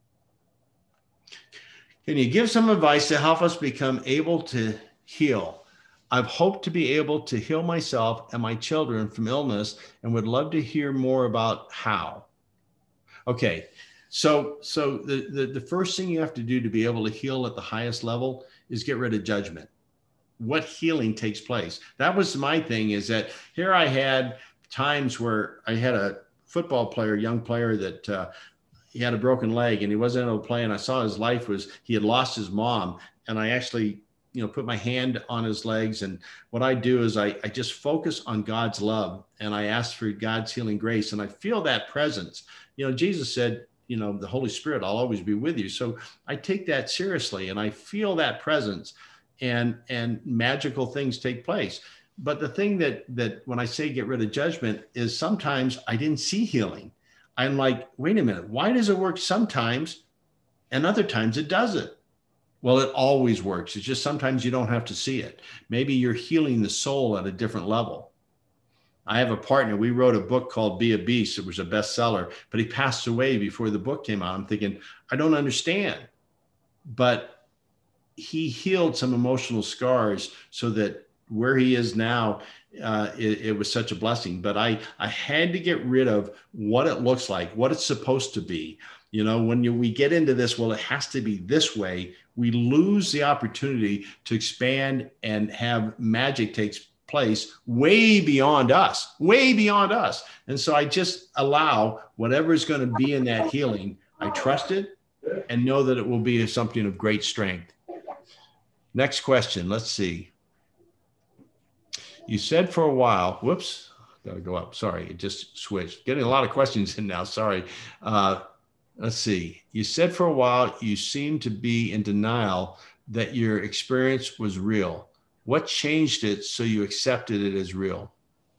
Can you give some advice to help us become able to heal? I've hoped to be able to heal myself and my children from illness and would love to hear more about how. Okay. So, so the, the, the first thing you have to do to be able to heal at the highest level is get rid of judgment. What healing takes place? That was my thing, is that here I had times where I had a football player, young player, that uh, he had a broken leg and he wasn't able to play. And I saw his life was, he had lost his mom. And I actually, you know, put my hand on his legs. And what I do is I, I just focus on God's love and I ask for God's healing grace. And I feel that presence. You know, Jesus said, you know, the Holy Spirit, I'll always be with you. So I take that seriously and I feel that presence, and, and magical things take place. But the thing that, that when I say get rid of judgment is sometimes I didn't see healing. I'm like, wait a minute, why does it work sometimes and other times it doesn't? Well, it always works. It's just sometimes you don't have to see it. Maybe you're healing the soul at a different level. I have a partner. We wrote a book called Be a Beast. It was a bestseller, but he passed away before the book came out. I'm thinking, I don't understand. But he healed some emotional scars so that where he is now, uh, it, it was such a blessing. But I, I had to get rid of what it looks like, what it's supposed to be. You know, when you, we get into this, well, it has to be this way, we lose the opportunity to expand and have magic takes place way beyond us, way beyond us. And so I just allow whatever is going to be in that healing. I trust it and know that it will be something of great strength. Next question. Let's see. You said for a while, whoops, got to go up. Sorry, it just switched. Getting a lot of questions in now. Sorry. Uh, let's see. You said for a while, you seemed to be in denial that your experience was real. What changed it so you accepted it as real?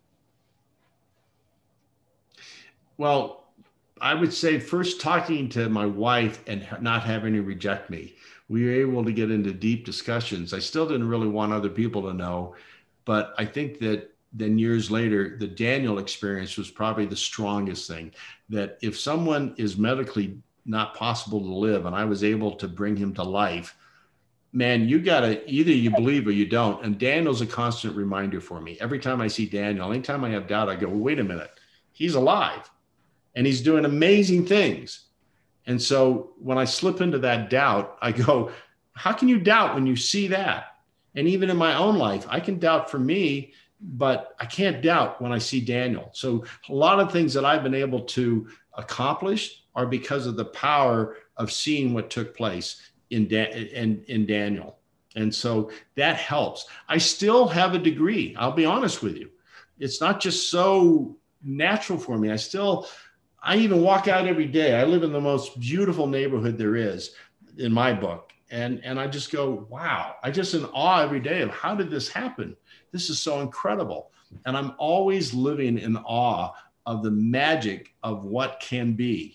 Well, I would say first talking to my wife and not having her reject me. We were able to get into deep discussions. I still didn't really want other people to know, but I think that then years later, the Daniel experience was probably the strongest thing. That if someone is medically not possible to live and I was able to bring him to life, man, you got to, either you believe or you don't. And Daniel's a constant reminder for me. Every time I see Daniel, anytime I have doubt, I go, well, wait a minute, he's alive and he's doing amazing things. And so when I slip into that doubt, I go, how can you doubt when you see that? And even in my own life, I can doubt for me, but I can't doubt when I see Daniel. So a lot of things that I've been able to accomplish are because of the power of seeing what took place in, da- in, in Daniel. And so that helps. I still have a degree. I'll be honest with you. It's not just so natural for me. I still, I even walk out every day. I live in the most beautiful neighborhood there is in my book. And, and I just go, wow, I just in awe every day of how did this happen? This is so incredible. And I'm always living in awe of the magic of what can be.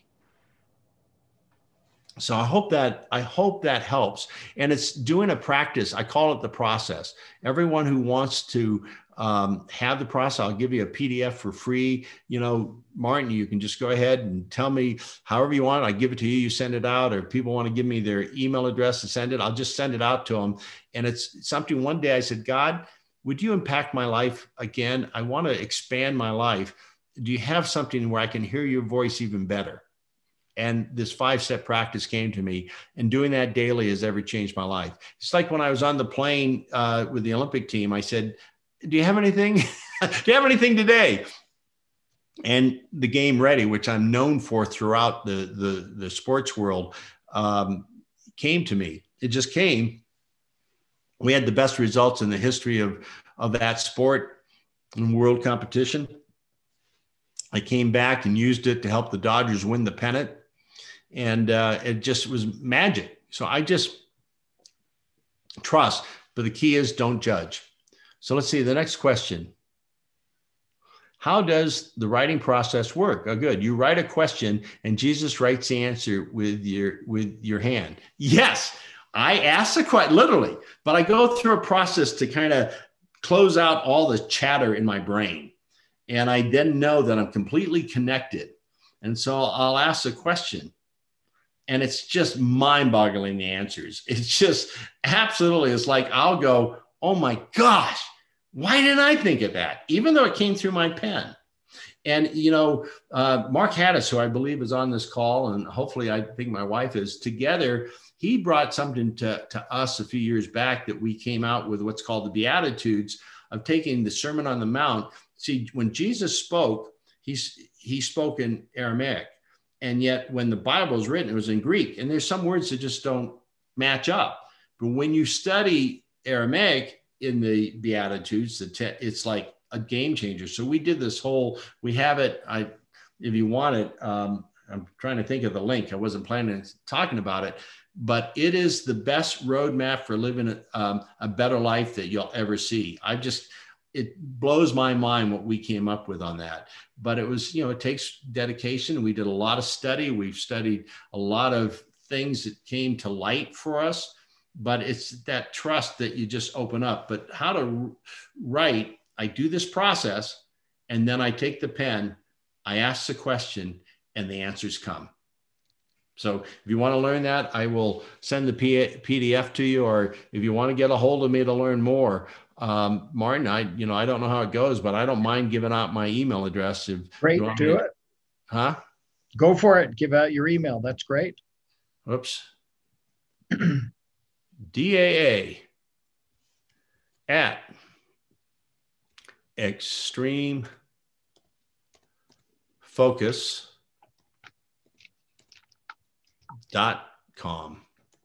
So I hope that, I hope that helps. And it's doing a practice. I call it the process. Everyone who wants to um, have the process. I'll give you a P D F for free. You know, Martin, you can just go ahead and tell me however you want. I give it to you, you send it out, or if people want to give me their email address to send it, I'll just send it out to them. And it's something, one day I said, God, would you impact my life again? I want to expand my life. Do you have something where I can hear your voice even better? And this five-step practice came to me, and doing that daily has ever changed my life. It's like when I was on the plane uh, with the Olympic team, I said, do you have anything? Do you have anything today? And the Game Ready, which I'm known for throughout the, the, the sports world, um, came to me. It just came. We had the best results in the history of, of that sport and world competition. I came back and used it to help the Dodgers win the pennant. And uh, it just was magic. So I just trust, but the key is don't judge. So let's see the next question. How does the writing process work? Oh, good. You write a question and Jesus writes the answer with your, with your hand. Yes, I ask the question, literally, but I go through a process to kind of close out all the chatter in my brain. And I then know that I'm completely connected. And so I'll ask a question. And it's just mind-boggling, the answers. It's just absolutely, it's like I'll go, oh my gosh, why didn't I think of that? Even though it came through my pen. And, you know, uh, Mark Haddis, who I believe is on this call, and hopefully I think my wife is, together, he brought something to, to us a few years back that we came out with what's called the Beatitudes, of taking the Sermon on the Mount. See, when Jesus spoke, he's, he spoke in Aramaic. And yet when the Bible is written, it was in Greek. And there's some words that just don't match up. But when you study Aramaic in the Beatitudes, the te- it's like a game changer. So we did this whole, we have it, I, if you want it, um, I'm trying to think of the link. I wasn't planning on talking about it, but it is the best roadmap for living a, um, a better life that you'll ever see. I just, it blows my mind what we came up with on that. But it was, you know, it takes dedication. We did a lot of study. We've studied a lot of things that came to light for us, but it's that trust that you just open up. But how to write, I do this process, and then I take the pen, I ask the question, and the answers come. So if you want to learn that, I will send the P D F to you, or if you want to get a hold of me to learn more, um, Martin, I, you know, I don't know how it goes, but I don't mind giving out my email address. If Great, you want do to, it. Huh? Go for it. Give out your email. That's great. Oops. D A A at extreme focus dot com.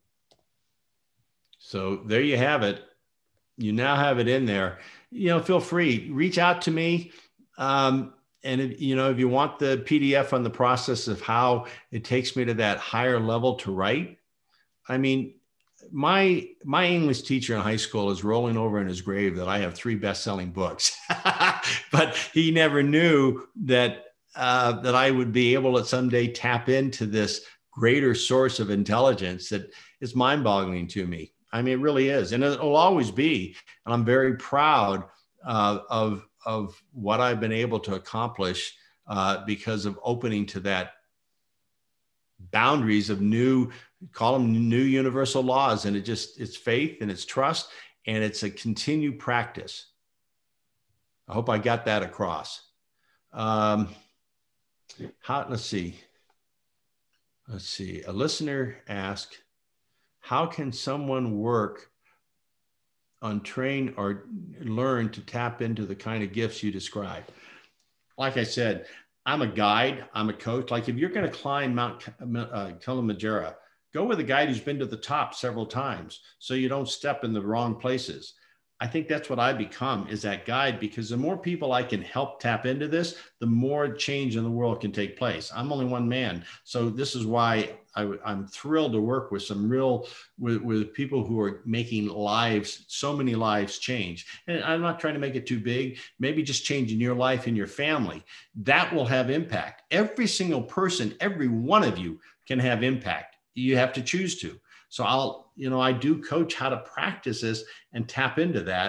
So there you have it. You now have it in there. You know, feel free, reach out to me. Um, and if, you know, if you want the P D F on the process of how it takes me to that higher level to write, I mean, my, my English teacher in high school is rolling over in his grave that I have three best-selling books, but he never knew that, uh, that I would be able to someday tap into this greater source of intelligence that is mind-boggling to me. I mean, it really is. And it'll always be. And I'm very proud uh, of, of what I've been able to accomplish uh, because of opening to that boundaries of new, call them new universal laws. And it just, it's faith and it's trust, and it's a continued practice. I hope I got that across. Um, how, let's see. Let's see. A listener asked, how can someone work on train or learn to tap into the kind of gifts you described? Like I said, I'm a guide, I'm a coach. Like if you're going to climb Mount uh, Kilimanjaro, go with a guide who's been to the top several times so you don't step in the wrong places. I think that's what I become, is that guide, because the more people I can help tap into this, the more change in the world can take place. I'm only one man. So this is why I, I'm thrilled to work with some real, with, with people who are making lives, so many lives change. And I'm not trying to make it too big, maybe just changing your life and your family. That will have impact. Every single person, every one of you can have impact. You have to choose to. So I'll, you know, I do coach how to practice this and tap into that.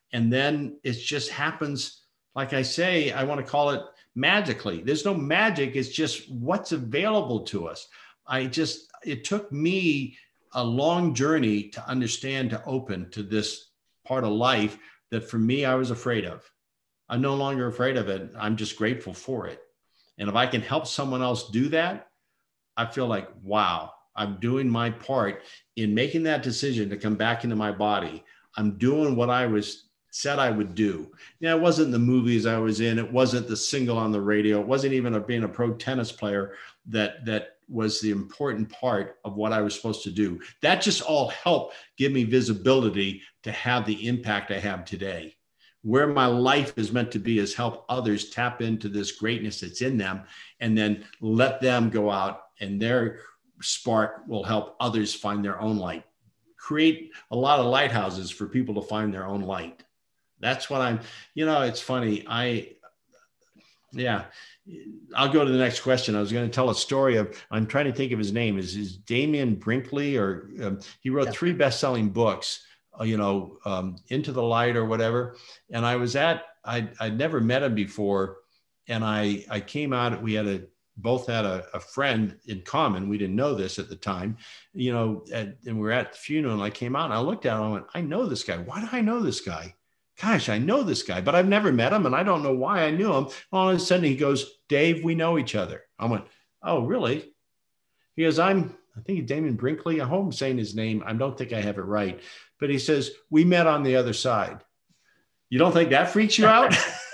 And then it just happens, like I say, I want to call it magically. There's no magic. It's just what's available to us. I just, it took me a long journey to understand, to open to this part of life that for me, I was afraid of. I'm no longer afraid of it. I'm just grateful for it. And if I can help someone else do that, I feel like, wow, I'm doing my part in making that decision to come back into my body. I'm doing what I was said I would do. Now, it wasn't the movies I was in. It wasn't the single on the radio. It wasn't even a, being a pro tennis player that, that was the important part of what I was supposed to do. That just all helped give me visibility to have the impact I have today. Where my life is meant to be is help others tap into this greatness that's in them, and then let them go out, and their spark will help others find their own light. Create a lot of lighthouses for people to find their own light. That's what I'm, you know, it's funny. I, yeah, I'll go to the next question. I was going to tell a story of, I'm trying to think of his name. Is is Damian Brinkley, or um, he wrote yeah. three best-selling books, uh, you know, um, Into the Light or whatever. And I was at, I'd, I'd never met him before. And I, I came out, we had a, both had a, a friend in common. We didn't know this at the time, you know, at, and we were at the funeral, and I came out and I looked at him and I went, I know this guy. Why do I know this guy? Gosh, I know this guy, but I've never met him, and I don't know why I knew him. All of a sudden he goes, Dave, we know each other. I went, oh, really? He goes, I'm, I think he's Damian Brinkley. I hope I'm saying his name. I don't think I have it right. But he says, we met on the other side. You don't think that freaks you out?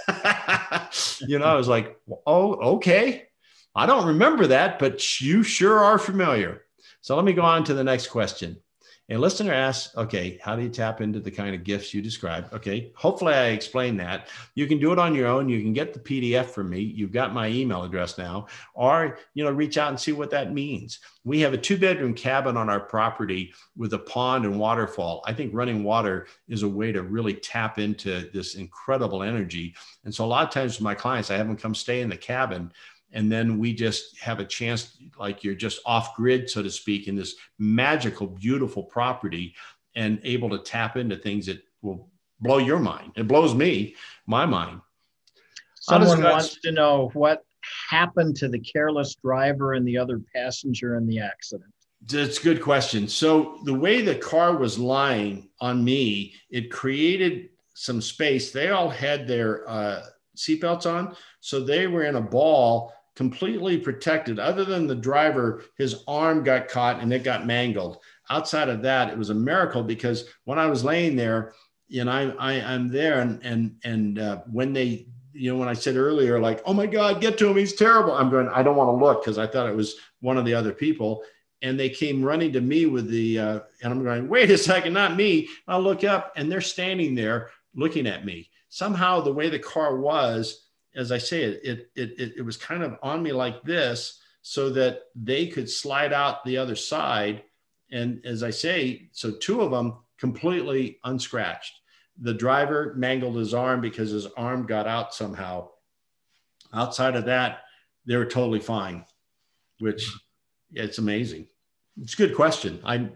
You know, I was like, oh, okay. I don't remember that, but you sure are familiar. So let me go on to the next question. A listener asks, okay, how do you tap into the kind of gifts you described? Okay, hopefully I explained that. You can do it on your own. You can get the P D F from me. You've got my email address now, or, you know, reach out and see what that means. We have a two bedroom cabin on our property with a pond and waterfall. I think running water is a way to really tap into this incredible energy. And so a lot of times with my clients, I have them come stay in the cabin, and then we just have a chance, like you're just off grid, so to speak, in this magical, beautiful property, and able to tap into things that will blow your mind. It blows me, my mind. Someone wants to know what happened to the careless driver and the other passenger in the accident. That's a good question. So the way the car was lying on me, it created some space. They all had their uh, seatbelts on, so they were in a ball, completely protected. Other than the driver, his arm got caught and it got mangled. Outside of that, it was a miracle, because when I was laying there, you know, I, I, I'm there, and and and uh, when they, you know, when I said earlier, like, oh my God, get to him, he's terrible. I'm going, I don't want to look, because I thought it was one of the other people. And they came running to me with the, uh, and I'm going, wait a second, not me. I'll look up, and they're standing there looking at me. Somehow the way the car was, as I say, it, it, it, it was kind of on me like this, so that they could slide out the other side. And as I say, so two of them completely unscratched. The driver mangled his arm because his arm got out somehow. Outside of that, they were totally fine, which, yeah, it's amazing. It's a good question. I,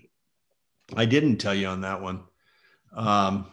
I didn't tell you on that one. Um,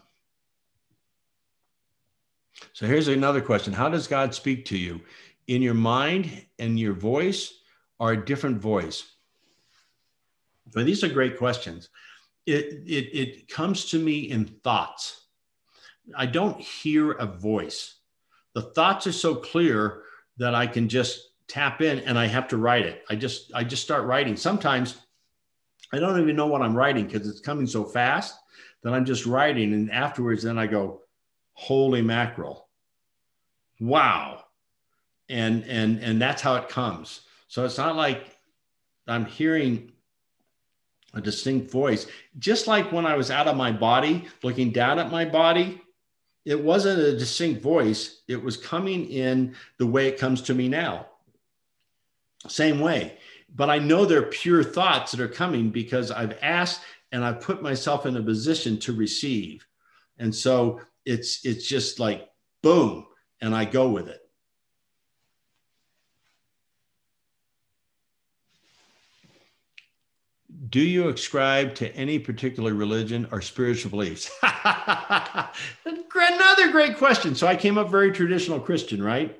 So here's another question. How does God speak to you? In your mind and your voice, or a different voice? Well, these are great questions. It, it, it comes to me in thoughts. I don't hear a voice. The thoughts are so clear that I can just tap in, and I have to write it. I just, I just start writing. Sometimes I don't even know what I'm writing, because it's coming so fast that I'm just writing. And afterwards, then I go, holy mackerel. Wow. And, and, and that's how it comes. So it's not like I'm hearing a distinct voice. Just like when I was out of my body, looking down at my body, it wasn't a distinct voice. It was coming in the way it comes to me now. Same way. But I know they're pure thoughts that are coming, because I've asked and I've put myself in a position to receive. And so it's, it's just like, boom, and I go with it. do you ascribe to any particular religion or spiritual beliefs? Another great question. So I came up very traditional Christian, right?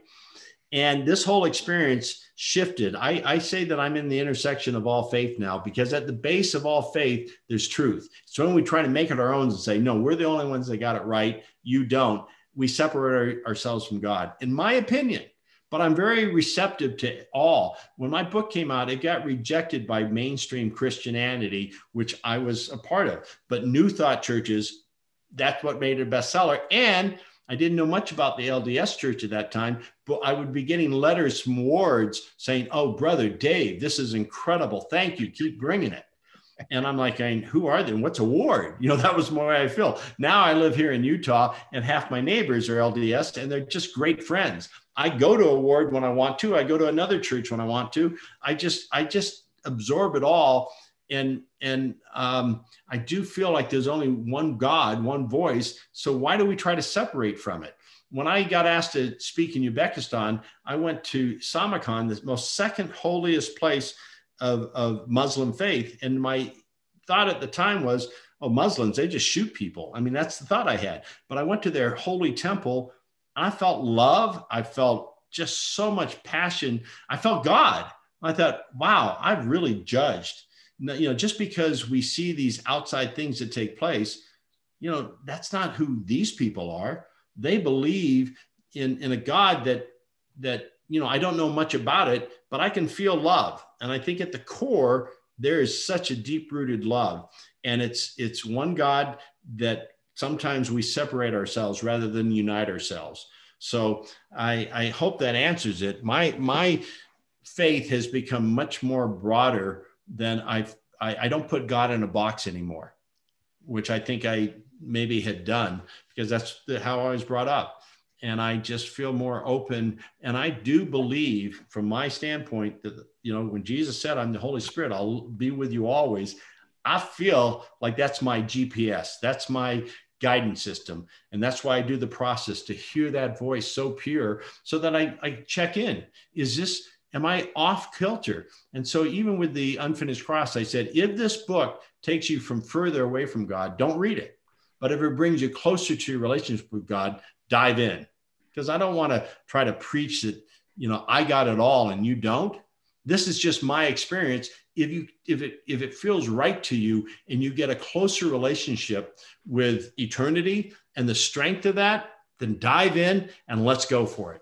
And this whole experience shifted. I, I say that I'm in the intersection of all faith now, because at the base of all faith, there's truth. So when we try to make it our own and say, no, we're the only ones that got it right, you don't, we separate our, ourselves from God, in my opinion. But I'm very receptive to all. When my book came out, it got rejected by mainstream Christianity, which I was a part of. But New Thought churches, that's what made it a bestseller. And I didn't know much about the L D S church at that time, but I would be getting letters from wards saying, oh, Brother Dave, this is incredible. Thank you. Keep bringing it. And I'm like, who are they? And what's a ward? You know, that was more way I feel. Now I live here in Utah, and half my neighbors are L D S, and they're just great friends. I go to a ward when I want to. I go to another church when I want to. I just, I just absorb it all. And, and um, I do feel like there's only one God, one voice. So why do we try to separate from it? When I got asked to speak in Uzbekistan, I went to Samarkand, the most second holiest place of, of Muslim faith. And my thought at the time was, oh, Muslims, they just shoot people. I mean, that's the thought I had. But I went to their holy temple. I felt love. I felt just so much passion. I felt God. I thought, wow, I've really judged. You know, just because we see these outside things that take place, you know, that's not who these people are. They believe in, in a God that, that, you know, I don't know much about it, but I can feel love. And I think at the core, there is such a deep-rooted love. And it's, it's one God that sometimes we separate ourselves rather than unite ourselves. So I, I hope that answers it. My, my faith has become much more broader than I've, I, I don't put God in a box anymore, which I think I maybe had done because that's the, how I was brought up. And I just feel more open. And I do believe from my standpoint that, you know, when Jesus said, I'm the Holy Spirit, I'll be with you always. I feel like that's my G P S. That's my guidance system. And that's why I do the process to hear that voice so pure so that I, I check in. Is this, am I off kilter? And so even with the Unfinished Cross, I said, if this book takes you from further away from God, don't read it. But if it brings you closer to your relationship with God, dive in. Because I don't want to try to preach that, you know, I got it all and you don't. This is just my experience. If you, if it, if it feels right to you and you get a closer relationship with eternity and the strength of that, then dive in and let's go for it.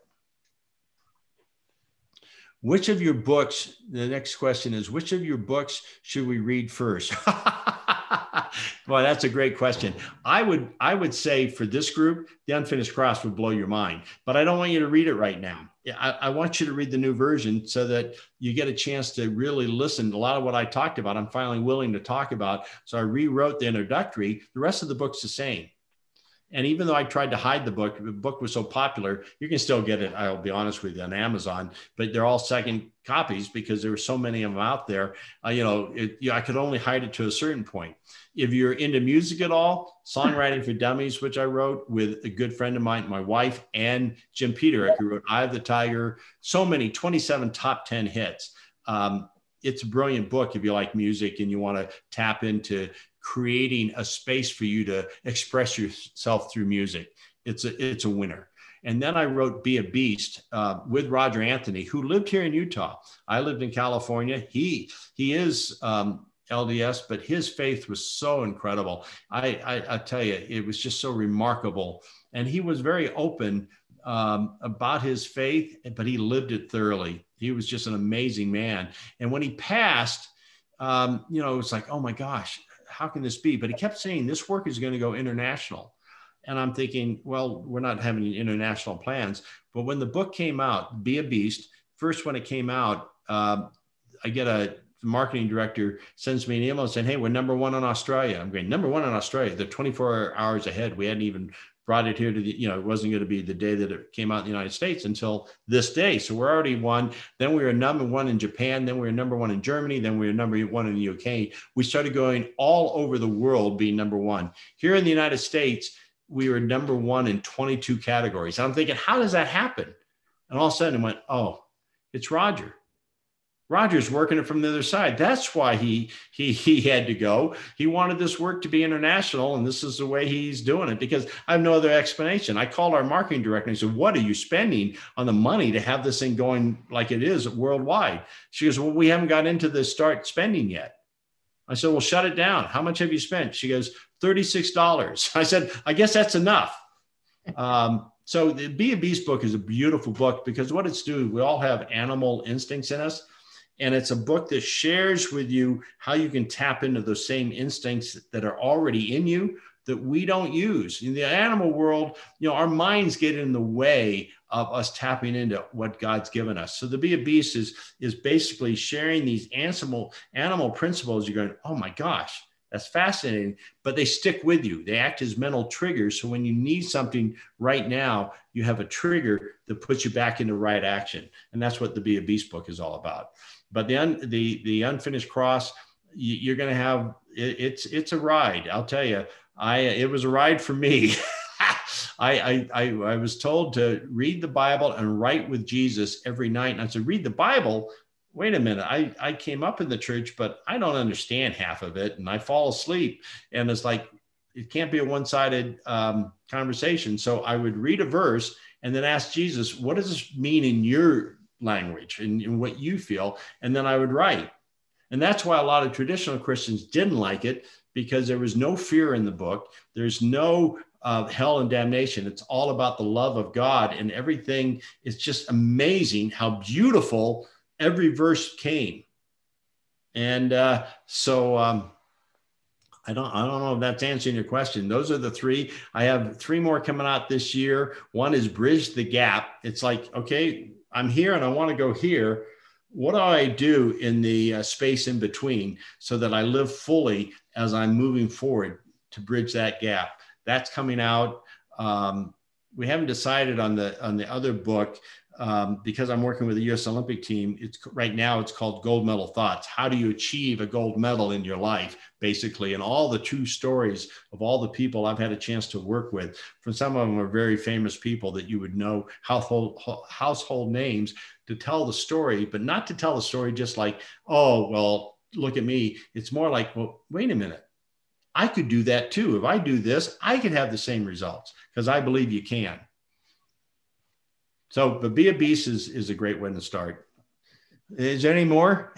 Which of your books, the next question is, which of your books should we read first? Boy, that's a great question. I would, I would say for this group, The Unfinished Cross would blow your mind, but I don't want you to read it right now. I, I want you to read the new version so that you get a chance to really listen. A lot of what I talked about, I'm finally willing to talk about. So I rewrote the introductory. The rest of the book's the same. And even though I tried to hide the book, the book was so popular, you can still get it, I'll be honest with you, on Amazon, but they're all second copies because there were so many of them out there. Uh, you know, it, you know, I could only hide it to a certain point. If you're into music at all, Songwriting for Dummies, which I wrote with a good friend of mine, my wife, and Jim Peterick, who wrote Eye of the Tiger, so many, twenty-seven top ten hits. Um, it's a brilliant book if you like music and you want to tap into creating a space for you to express yourself through music. It's a, it's a winner. And then I wrote Be a Beast uh, with Roger Anthony, who lived here in Utah. I lived in California. He, he is um, L D S, but his faith was so incredible. I, I, I tell you, it was just so remarkable. And he was very open um, about his faith, but he lived it thoroughly. He was just an amazing man. And when he passed, um, you know, it was like, oh my gosh, how can this be? But he kept saying this work is going to go international. And I'm thinking, well, we're not having international plans. But when the book came out, Be a Beast, first when it came out, uh, I get a marketing director sends me an email saying, hey, we're number one in Australia. I'm going, number one in Australia. They're twenty-four hours ahead. We hadn't even brought it here to the, you know, it wasn't going to be the day that it came out in the United States until this day. So we're already one. Then we were number one in Japan. Then we were number one in Germany. Then we were number one in the U K. We started going all over the world being number one. Here in the United States, we were number one in twenty-two categories. And I'm thinking, how does that happen? And all of a sudden it went, oh, it's Roger. Roger's working it from the other side. That's why he he he had to go. He wanted this work to be international, and this is the way he's doing it, because I have no other explanation. I called our marketing director and said, what are you spending on the money to have this thing going like it is worldwide? She goes, well, we haven't got into the start spending yet. I said, well, shut it down. How much have you spent? She goes, thirty-six dollars. I said, I guess that's enough. Um, so the Be a Beast book is a beautiful book, because what it's doing, we all have animal instincts in us. And it's a book that shares with you how you can tap into those same instincts that are already in you that we don't use. In the animal world, you know, our minds get in the way of us tapping into what God's given us. So the Be a Beast is, is basically sharing these animal, animal principles. You're going, oh my gosh, that's fascinating, but they stick with you. They act as mental triggers. So when you need something right now, you have a trigger that puts you back into right action. And that's what the Be a Beast book is all about. But the un, the the Unfinished Cross, you, you're going to have it, it's it's a ride. I'll tell you, I it was a ride for me. I, I I I was told to read the Bible and write with Jesus every night, and I said, read the Bible. Wait a minute, I I came up in the church, but I don't understand half of it, and I fall asleep, and it's like it can't be a one-sided um, conversation. So I would read a verse and then ask Jesus, what does this mean in your language and, and what you feel, and then I would write. And that's why a lot of traditional Christians didn't like it, because there was no fear in the book. There's no uh, hell and damnation. It's all about the love of God, and everything is just amazing how beautiful every verse came. And uh, so um, I don't, I don't know if that's answering your question. Those are the three. I have three more coming out this year. One is Bridge the Gap. It's like, okay, I'm here and I want to go here. What do I do in the uh, space in between so that I live fully as I'm moving forward to bridge that gap? That's coming out. Um, we haven't decided on the on the other book um, because I'm working with the U S Olympic team. It's right now it's called Gold Medal Thoughts. How do you achieve a gold medal in your life, basically? And all the true stories of all the people I've had a chance to work with. From some of them are very famous people that you would know, household household names, to tell the story, but not to tell the story just like, oh, well, look at me. It's more like, well, wait a minute. I could do that too. If I do this, I could have the same results, because I believe you can. So, but Be a Beast is, is a great way to start. Is there any more?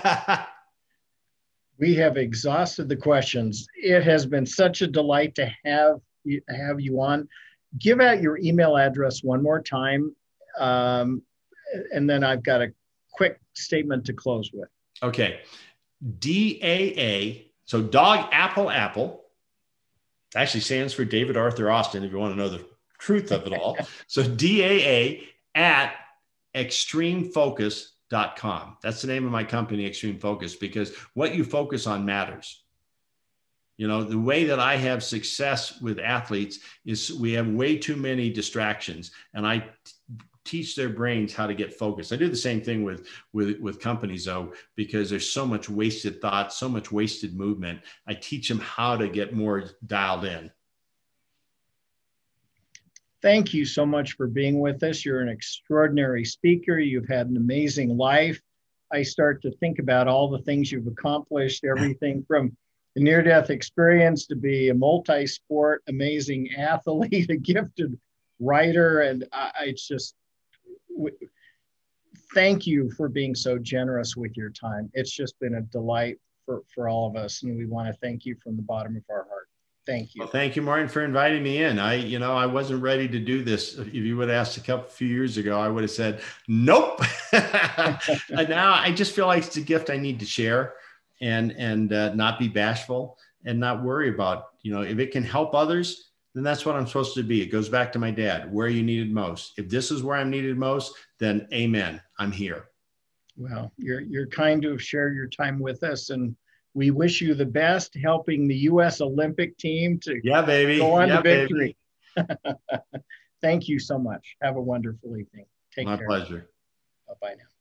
We have exhausted the questions. It has been such a delight to have you, have you on. Give out your email address one more time. Um, and then I've got a quick statement to close with. Okay. D A A, so Dog Apple Apple, actually stands for David Arthur Austin, if you want to know the truth of it all. So D A A at extreme focus dot com. That's the name of my company, Extreme Focus, because what you focus on matters. You know, the way that I have success with athletes is we have way too many distractions, and I t- teach their brains how to get focused. I do the same thing with, with, with companies though, because there's so much wasted thought, so much wasted movement. I teach them how to get more dialed in. Thank you so much for being with us. You're an extraordinary speaker. You've had an amazing life. I start to think about all the things you've accomplished, everything from a near-death experience to be a multi-sport, amazing athlete, a gifted writer. And I, I just, w- thank you for being so generous with your time. It's just been a delight for, for all of us. And we want to thank you from the bottom of our heart. Thank you. Well, thank you, Martin, for inviting me in. I, you know, I wasn't ready to do this. If you would have asked a couple few years ago, I would have said, nope. And now I just feel like it's a gift I need to share, and, and uh, not be bashful and not worry about, you know, if it can help others, then that's what I'm supposed to be. It goes back to my dad, where you needed most. If this is where I'm needed most, then amen, I'm here. Well, you're, you're kind to have shared your time with us, and we wish you the best, helping the U S Olympic team to yeah, baby. go on yeah, to victory. Thank you so much. Have a wonderful evening. Take My care. pleasure. Bye-bye now.